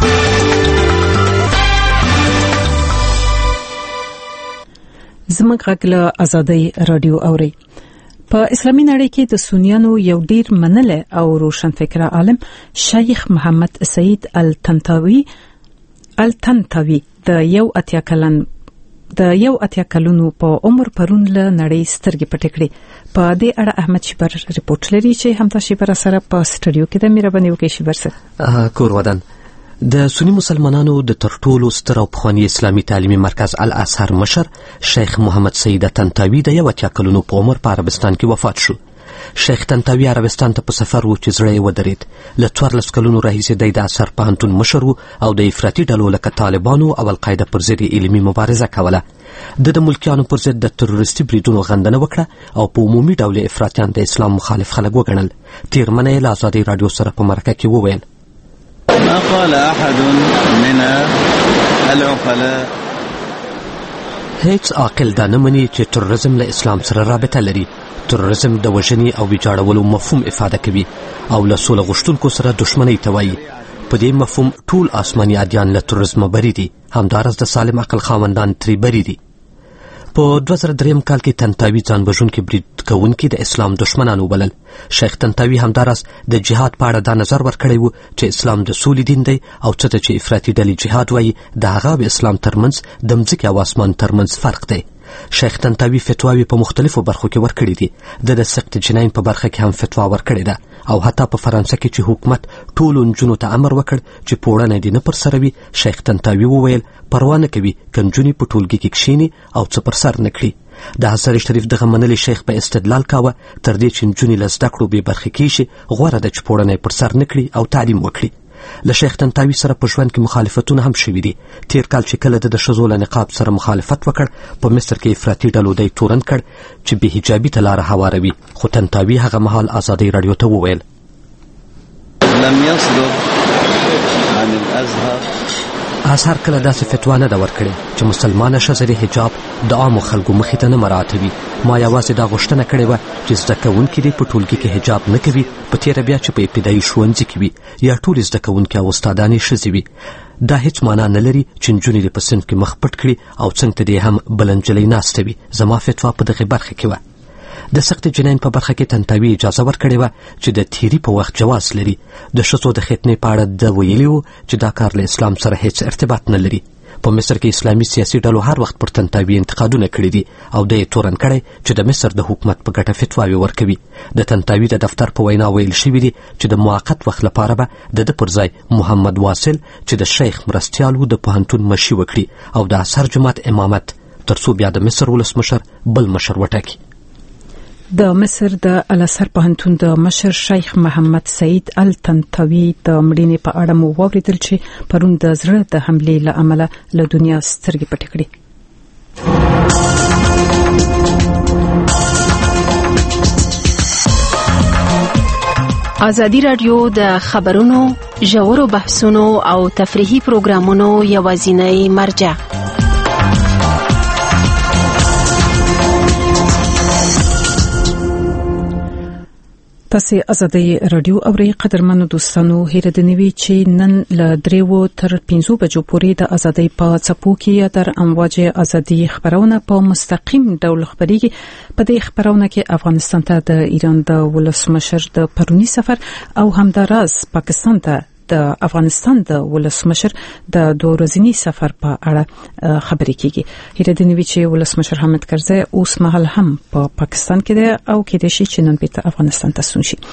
زموږ غږ له ازادي رادیو اوري. په اسلامي نړۍ کې د سنیانو یو ډیر منلی او روشنفکره عالم شیخ محمد سعید الطنطاوي الطنطاوي د یو اتیا کلن د یو اتیا کلونو په عمر پرون له نړۍ سترګې پټې کړې. په دې اړه احمد شیبر رپورټ لري چې همدا شیبر سره په سټوډیو کې د مهرباني وکړي. شیبر سره کور ودان د سنی مسلمانانو د ترټولو ستر او پخوانی اسلامي تعلیمي مرکز الازهر مشر شیخ محمد سعید طنطاوي د یو اتیا کلونو په عمر په عربستان کې وفات شو. شیخ طنطاوي عربستان ته په سفر و چې زړه یې ودرېد. له څوارلس کلونو راهیسې دی د ازهر پوهنتون مشر و او د افراطي ډلو لکه طالبانو او القاعده پر ضد علمي مبارزه کوله. د د ملکیانو پر ضد د تروریستي بریدونو غندنه وکړه او په عمومي ډول افراطیان د اسلام مخالف خلک وګڼل. تېرمنه یې له ازادۍ راډیو سره په مرکه کې وویل: ما قال أحد من العقلاء هیڅ عاقل دا نه مني چې تروریزم له اسلام سره رابطه لري. تروریزم د وژنې او ویجاړولو مفهوم افاده کوي او له سوله غوښتونکو سره دښمنۍ ته وایي. په دې مفهوم ټول آسماني ادیان له تروریزمه بری دي، همداراز د سالم عقل خاوندان ترې بری دي. په دوه زره دریم کال کې تنتاوي ځان وژونکي برید کوونکي د اسلام دښمنان وبلل. شیخ تنتاوي همداراز د جهاد په اړه دا نظر ورکړی و چې اسلام د سولې دین دی او څه ته چې افراطي ډلې جهاد وایي د هغه او اسلام ترمنځ د مځکې او اسمان ترمنځ فرق دی. شیخ تنتاوي فتواوې په مختلفو برخو کې ورکړي دي. د د سقط جنین په برخه کې هم فتوا ورکړې ده او حتی په فرانسه کې چې حکومت ټولو نجونو ته امر وکړ چې پوړنه دې نه پر سره وي، شیخ تنتاوي وویل پروا نه کوي که نجونې په ټولګي کې کښېني او څه پر سر نه کړي. د حضرت شریف دغه منلي شیخ په استدلال کاوه تر دې چې نجونې له زده کړو بې برخې کېږي غوره ده چې پوړنه یې پر سر نه کړي او تعلیم وکړي. له شیخ تنتاوي سره په ژوند کې مخالفتونه هم شوي دي. تیر کال چې کله د ښځو له نقاب سره مخالفت وکړ، په مصر کې افراطي ډلو دی تورن کړ چې بې حجابي ته لاره هواروي، خو تنتاوي هغه مهال ازادۍ راډیو ته وویل لم يصدر عن الازهر ازهر کله داسې فتوا نه ده ورکړې چې مسلمانه ښځه د حجاب د عامو خلکو مخې ته نه مراعاتوي. ما یوازې دا غوښتنه کړې وه چې زده کوونکي دې په ټولګي کې حجاب نه کوي، په تېره بیا چې په ابتدایي ښوونځي کې وي یا ټولې زده کوونکي او استادانې ښځې وي. دا هیڅ معنا نه لري چې نجونې دې په صنف کې مخ پټ کړي او څنګ ته دې هم بله نجلۍ ناسته وي. زما فتوا په دغې برخه کې وه. د سقط جنین په برخه کې تنتاوي اجازه ورکړې وه چې د تیري په وخت جواز لري. د ښځو د ختنې په اړه ده ویلي و چې دا کار له اسلام سره هیڅ ارتباط نه لري. په مصر کې اسلامي سیاسي ډلو هر وخت پر تنتاوي انتقادونه کړي دي او ده یې تورن کړی چې د مصر د حکومت په ګټه فتواوې ورکوي. د تنتاوي د دفتر په وینا ویل شوي دي چې د موقت وخت لپاره به د ده پر ځای محمد واصل چې د شیخ مرستیال و د پوهنتون مشي وکړي او د ازهر جومات امامت، تر څو بیا د مصر ولسمشر بل مشر وټاکي. د مصر د الازهر پوهنتون د مشر شیخ محمد سعید التنتاوي د مړینې په اړه مو واورېدل چې پرون د زړه د حملې له امله له دنیا سترګې پټې کړې. ازادي راډیو د خبرونو، ژورو بحثونو او تفریحي پروګرامونو یوازینۍ مرجع. تاسو ازادي رادیو اورئ. قدرمنو دوستانو، هیله د نوي چې نن له دریو تر پنځو بجو پورې د ازادي په څپو کې در امواج ازادي خبرونه په مستقیم ډول خبريږي. په دې خبرونه کې افغانستان ته د ایران د ولسمشر د پرونی سفر او همداراز پاکستان ته د افغانستان د ولسمشر د دوه ورځني سفر په اړه خبرې کیږي. هیله د نوي چې ولسمشر حامد کرزی اوس مهال هم په پا پاکستان کې دی او کې د شي چې نن بیرته افغانستان ته ستون شي.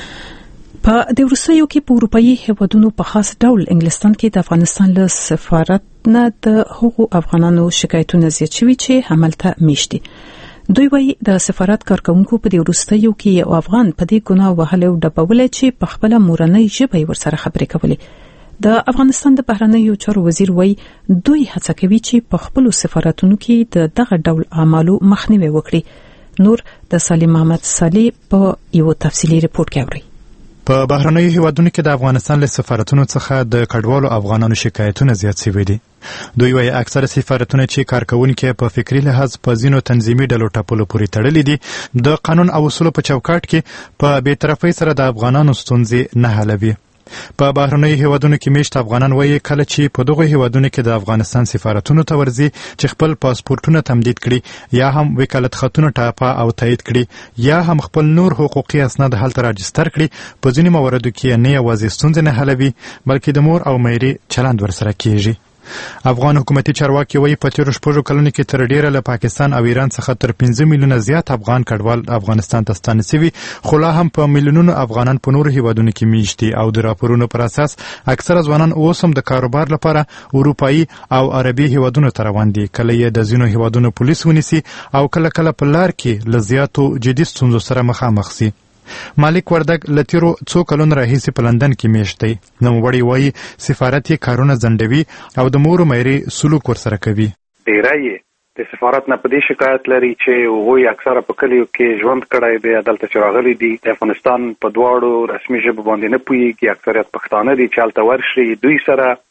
په د روسیې کې په اروپאי هیوادونو په خاص ډول انګلستان کې د افغانستان له سفارت نه د حقوق افغانانو شکایتونه زیات شوي چې هملته میشتي. دوی وایي د سفارت کارکونکو په دې وروستیو کې یو افغان په دې ګناه وهلی او ډبولی چې په خپل مورنۍ ژبه یې ورسره خبرې کولې. د افغانستان د بهرنیو چارو وزیر وایي دوی هڅه کوي چې په خپل سفارتونو کې د دغه ډول اعمالو مخنیوي وکړي. نور د سالم محمد صالح په یو تفصیلي رپورت کې اوري. په بهرنیو هیوادونو کې د افغانستان له سفارتونو څخه د کډوالو افغانانو شکایتونه زیات شوي دي. دوی وايي اکثره سفارتونه چې کارکونکي په فکری لحاظ په ځینو تنظیمي ډلو ټاپلو پورې تړلي دي، د قانون او اصولو په چوکاټ کې په بې طرفۍ سره د افغانانو ستونزې نه حلوي. په بهرنیو هیوادونو کې میشت افغانان وایي کله چې په دغه هیوادونو کې د افغانستان سفارتونو ته ورځي چې خپل پاسپورتونه تمدید کړي یا هم وکالت خطونه ټاپه او تایید کړي یا هم خپل نور حقوقي اسناد هلته راجستر کړي، په ځینو مواردو کې نه یوازې ستونزې نه حلوي بلکې د مور او میرې چلند ورسره کیږي. افغان حکومتي چارواکي وایي په تیرو شپږو کلونو کې تر ډیره له پاکستان او ایران څخه تر پنځه میلیونه زیات افغان کډوال افغانستان ته ستانه شوي، خو لا هم په میلیونونو افغانان په نورو هیوادونو کې میشتي او د راپورونو پر اساس اکثره ځوانان اوس هم د کاروبار لپاره اروپאי او عربي هیوادونو ته روان دي. کله یې د ځینو هیوادونو پولیس ونیسي او کله کله په لار کې له زیاتو جدي ستونزو سره مخامخ سي. مالک وردګ لتیرو څو کلونو راهیسې په لندن کې میشت دی. نوموړی وایي سفارت یې کارونه ځنډوي او د مور میرې سلوک ورسره کوي. ډیری یې د سفارت نه په دې شکایت لري چې هغوی اکثره په کلیو کې ژوند کړی دی، دلته چې راغلي دي د افغانستان په دواړو رسمي ژبو باندې نه پوهېږي، اکثریت پښتانه دي چې هلته ورشي دوی سره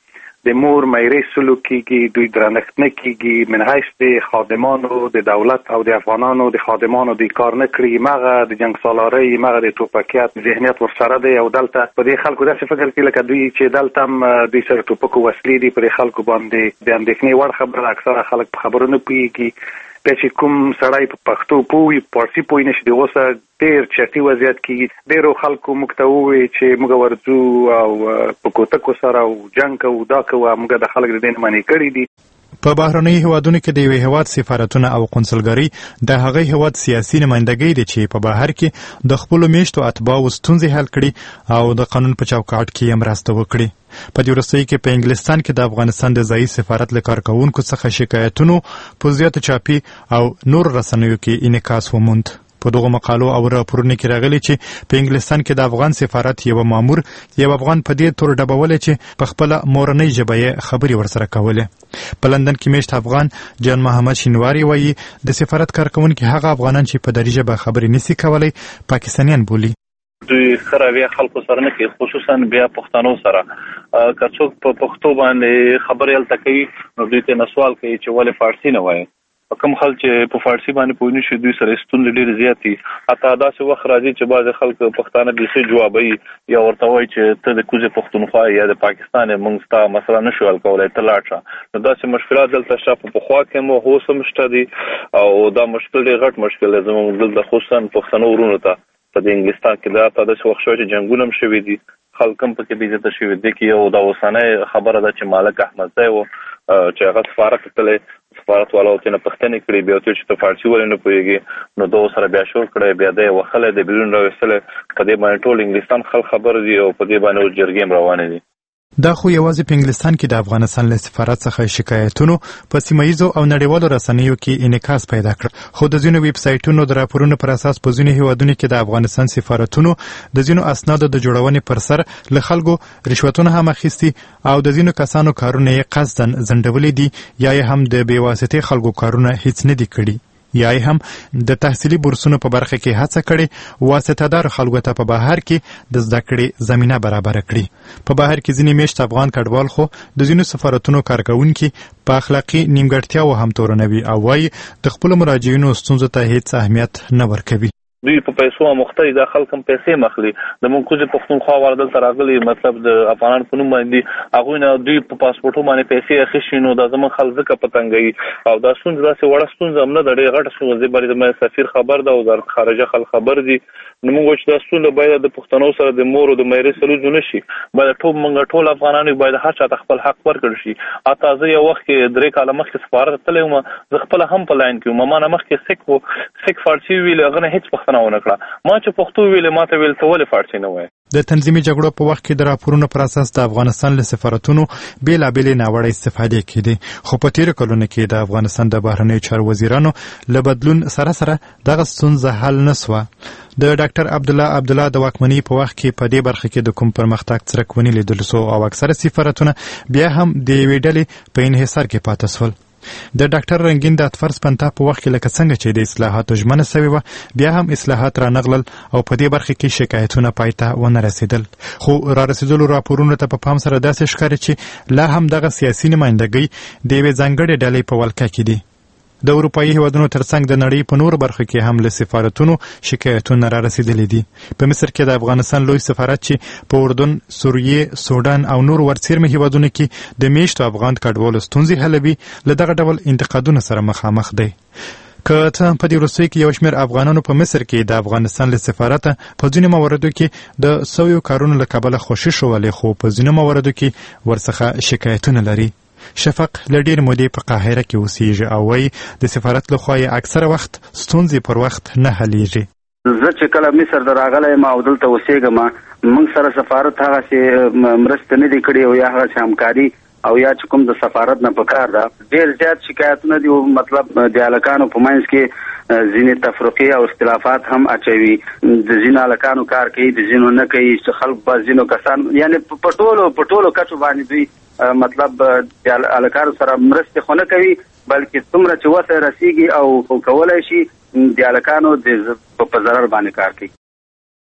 د مور مېرې سلوک کیږي، دوی درنښت نه کیږي، من حیث د خادمانو د دولت او د افغانانو د خادمانو د کار نه کړي، مغه د جنگ سالارۍ، مغه د ټوپکیات ذهنیت ورسره دی. او دلته په دې خلکو داسې فکر کوي لکه دوی چې دلته هم دوی سره ټوپک وسلې دي. په خلکو باندې د اندېښنې وړ خبره، اکثره خلک په خبرو نه پوهېږي. بیا چې کوم سړی په پښتو پوهوي، پارسي پوه نشي، د اوسه ډېر چټي وضعیت کېږي. ډېرو خلکو موږ ته ووایي چې موږ ورځو او په کوتکو سره او جنګ کوو، دا کوو، موږ د خلک د دې نه منې کړي دي. په بهرنیو هیوادونو کې د یو هیواد سفارتونه او قونسلګرۍ د هغه هیواد سیاسي نمائندګۍ دي چې په بهر کې د خپل میشتو اتباعو ستونزې حل کړي او د قانون په چوکاټ کې مرسته وکړي. په دې وروستیو کې په انګلستان کې د افغانستان د ځایي سفارت له کارکوونکو څخه شکایتونو په زیاتو چاپي او نور رسنیو کې انعکاس وموند. په دغه مقالو او راپورونو کې راغلي چې په انګلستان کې د افغان سفارت یو مامور یو افغان په دې تور ډبولې چې په خپل مورنۍ ژبه یې خبري ورسره کولې. په لندن کې میشت افغان جان محمد شینواری وایي د سفارت کارکوونکي هغه افغانان چې په دري ژبه خبري نشي کولای پاکستانیان بولي. دوی خراوی خلکو سره نه کې، خصوصا بیا پښتنو سره که څوک په پښتو باندې خبرې الته کوي نو دوی ته سوال کوي چې ولې فارسی نه وایي. کوم خلک چې په فارسی باندې پوه نشي دوی سره ستونزې ډېرې زیاتې دي. حتی داسې وخت راځي چې بعضې خلک پښتانه بیخي جوابوي یا ورته وایي چې ته د کوزې پښتونخوا یا د پاکستان یې، موږ ستا مسله نه شو حل کولی، ته لاړ شه. نو داسې مشکلات دلته شته. په پخوا کې هم اوس هم شته دي او دا مشکل ډېر غټ مشکل دی زموږ دلته، خصوصا پښتنو وروڼو ته په دې انګلستان کې. دا ته داسې وخت شوی چې جنګونه هم شوي دي، خلک هم پکې بېعزته شوي دي. کې یو دا اوسنۍ خبره ده چې مالک احمدزی و چې هغه سفارت تللی، سفارت والا ورته نه پوښتنې کړې، بیا ورته چې ته فارسي ولې نه پوهېږې، نو ده ورسره بیا شور کړی، بیا دی یې وهلی، د بیرون راویستلی. په دې باندې ټول انګلستان خلک خبر دي او په دې باندې اوس جرګې هم روانې دي. دا خو یوازې په انګلستان کې د افغانستان له سفارت څخه شکایتونو په سیمهیزو او نړیوالو رسنیو کې انعکاس پیدا کړ. خو د ځینو ویب سایټونو د راپورونو پر اساس په ځینو هیوادونو کې د افغانستان سفارتونو د ځینو اسنادو د جوړونې پر سر له خلکو رشوتونه هم اخیستي او د ځینو کسانو کارونه یې قصدن ځنډولي دي یا یې هم د بې واسطې خلکو کارونه هیڅ نه دي کړي، یا یې هم د تحصیلي بورسونو په برخه کې هڅه کړې واسطه دار خلکو ته په بهر کې د زده کړې زمینه برابره کړي. په بهر کې ځینې میشت افغان کډوال خو د ځینو سفارتونو کارکوونکي په اخلاقي نیمګړتیاوو هم تورنوي او وایي د خپلو مراجعینو ستونزو ته هیڅ اهمیت نه ورکوي. دوی په پیسو مختلف د خلک هم پیسې مخلي. د موږ کوزې پښتونخوا والا دلته راغلي، مطلب د افغانان په نوم باندې هغوی نه دوی په پاسپورټو باندې پیسې اخیستي، نو دا زموږ خلک ځکه په تنګوي. او دا ستونزه داسې وړه ستونزه هم نه ده، ډېره غټه ستونزه ده. بلې زما سفیر خبر ده، وزارت خارجه خلک خبر دي. نو موږ چې دا ستونزه باید د پښتنو سره د مور او د مېرې سلوک نه شي، باید ټول موږ ټول افغانانو باید هر چا ته خپل حق ورکړل شي. حتی زه یو وخت کې درې کاله مخکې سفارت تللی وم، زه خپله هم په لاین کې وم، ما نه مخکې سیک و سیک فارسي ویل، هغه نه هېڅ پوښتنه ونه کړه. ما چې پښتو ویلې ما ته ویل ته ولې فارسي نه وایې. د تنظیمي جګړو په وخت کې د راپورونو پر اساس د افغانستان له سفارتونو بېلابېلې ناوړه استفادې کېدې، خو په تېرو کلونو کې د افغانستان د بهرنیو چارو وزیرانو له بدلون سره سره دغه ستونزه حل نه سوه. د ډاکټر عبدالله عبدالله د واکمنۍ په وخت کې په دې برخه کې د کوم پرمختګ څرک ونه لیدل سو او اکثره سفارتونه بیا هم د یوې ډلې په انحصار کې پاتې سول. د ډاکټر رنګین د اطفر سپنتا په وخت کې لکه څنګه چې د اصلاحاتو ژمنه سوې وه، بیا هم اصلاحات رانغلل او په دې برخه کې شکایتونه پای ته ونه رسېدل. خو را رسېدلو راپورونو ته په پام سره داسې ښکاري چې لا هم دغه سیاسي نمایندګۍ د یوې ځانګړې ډلې په ولکه کې دي. د اروپایي هیوادونو ترڅنګ د نړۍ په نورو برخو کې هم له سفارتونو شکایتونه را رسېدلي دي. په مصر کې د افغانستان لوی سفارت چې په اردن، سوریې، سودان او نور ورڅیرمه هیوادونو کې د میشتو افغان کډوالو ستونزې حلوي، له دغه ډول انتقادونو سره مخامخ دی. که څه هم په دې وروستیو کې یو شمېر افغانانو په مصر کې د افغانستان له سفارته په ځینو مواردو کې د سویو کارونو له کبله خوښي شولې، خو په ځینو مواردو کې ورڅخه شکایتونه لري. شفق له ډېرې مودې په قاهره کې اوسېږي او وایي د سفارت لخوا یې اکثره وخت ستونزې پر وخت نه حلیږي. زه چې کله مصر ته راغلی یم او دلته اوسېږم، موږ سره سفارت هغسې مرستې نه دي کړې او یا هغسې همکاري او یا چې کوم د سفارت نه په کار ده. ډېر زیات شکایتونه دي، مطلب د هلکانو په منځ کې ځینې تفرقې او اختلافات هم اچوي. د ځینو هلکانو کار کوي، د ځینو نه کوي، چې خلک به ځینو کسان یعنې په ټولو په ټولو کچو باندې دوی مطلب د هلکانو سره مرستې خو نه کوي، بلکې څومره چې وسه رسیږي او کولی شي د هلکانو په ضرر باندې کار کوي.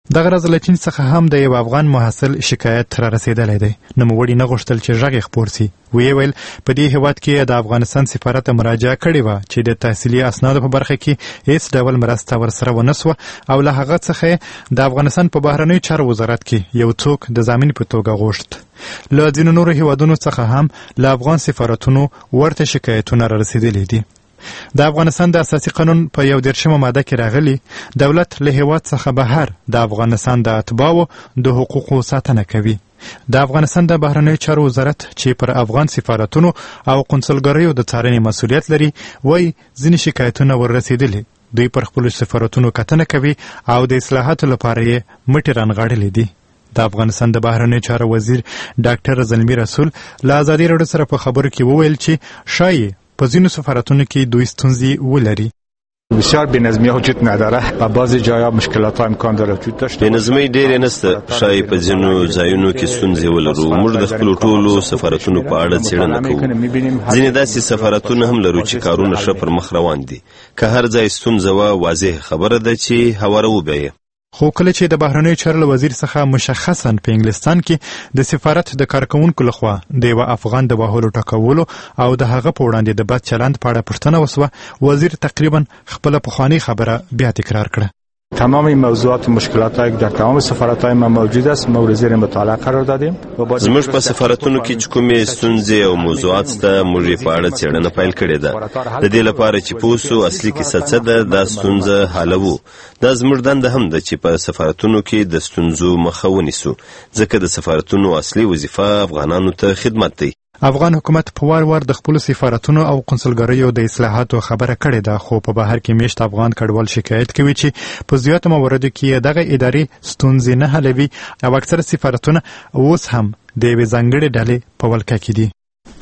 دغه ورځ له چین څخه هم د یو افغان محصل شکایت را رسیدلی دی. نوموړي نه غوښتل چې غږ یې خپور سي. ویې ویل په دې هیواد کې د افغانستان سفارت مراجعه کړې وه چې د تحصیلي اسنادو په برخه کې هیڅ ډول مرسته ورسره ونه سوه او له هغه څخه د افغانستان په بهرنیو چارو وزارت کې یو څوک د ضامن په توګه غوښت. له ځینو نورو هیوادونو څخه هم له افغان سفارتونو ورته شکایتونه را رسیدلي دي. د افغانستان د اساسي قانون په یو دېرشمه ماده کې راغلي دولت له هیواد څخه بهر د افغانستان د اتباعو د حقوقو ساتنه کوي. د افغانستان د بهرنیو چارو وزارت چې پر افغان سفارتونو او قونسلګریو د څارنې مسؤلیت لري وایي ځینې شکایتونه وررسېدلي. دوی پر خپلو سفارتونو کتنه کوي او د اصلاحاتو لپاره یې مټې رانغاړلې دي. د افغانستان د بهرنیو چارو وزیر ډاکټر زلمي رسول له ازادي راډیو سره په خبرو کې وویل چې شایي په ځینو سفارتونو کې دوی ستونزې ولري. بسیار بینظمی وجود نداره و بعضی جاها مشکلات امکان داره وجود داشته. بینظمی ډېر نشته، شایي په ځینو ځایونو کې ستونزې ولرو. موږ د خپلو ټولو سفارتونو په اړه څېړنه کوو. ځینې داسې سفارتونه هم لرو چې کارونه ښه پر مخ روان دي. که هر ځای ستونزه وه واضح خبره ده چې هواره وبیه. خو کله چې د بهرنیو چارو وزیر څخه مشخصا په انګلستان کې د سفارت د کارکونکو لخوا د یو افغان د وهلو ټکولو او د هغه په وړاندې د بد چلند په اړه پوښتنه وسوه، وزیر تقریبا خپله پخوانۍ خبره بیا تکرار کړه. تمام این موضوعات و مشکلات هایی که در تمام سفارت‌های ما موجود است مورد زیر مطالعه قرار دادیم. زموږ په سفارتونو کې چې کومې ستونزې او موضوعات شته موږ یې په اړه څېړنه پیل کړې ده. د دې لپاره چې پوه سو اصلي کیسه څه ده، دا ستونزه حلوو. دا زموږ دنده هم ده چې په سفارتونو کې د ستونزو مخه ونیسو، ځکه د سفارتونو اصلي وظیفه افغانانو ته خدمت دی. افغان حکومت په وار وار د خپلو سفارتونو او قونسلګریو د اصلاحاتو خبره کړې ده، خو په بهر کې میشت افغان کډوال شکایت کوي چې په زیاتو مواردو کې دغه ادارې ستونزې نه حلوي او اکثره سفارتونه اوس هم د یوې ځانګړې ډلې په ولکه کې دي.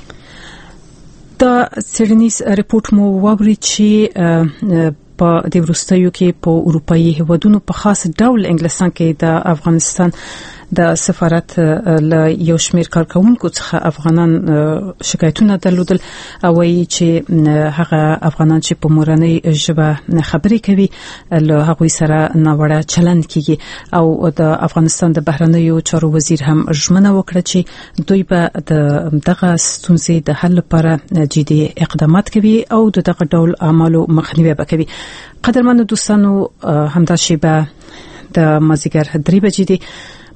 دا څېړنیز رپورټ مو واوري چې په د وروستیو کې په اروپایي هیوادونو په خاص ډول انګلستان کې د افغانستان د سفارت له یو شمېر کارکونکو څخه افغانان شکایتونه درلودل او وایي چې هغه افغانان چې په مورنۍ ژبه خبرې کوي له هغوی سره ناوړه چلند کیږي او د افغانستان د بهرنیو چارو وزیر هم ژمنه وکړه چې دوی به د دغه ستونزې د حل لپاره جدي اقدامات کوي او د دغه ډول اعمالو مخنیوی به کوي. قدرمنو دوستانو، همدا شیبه د مازیګر درې بجې دي.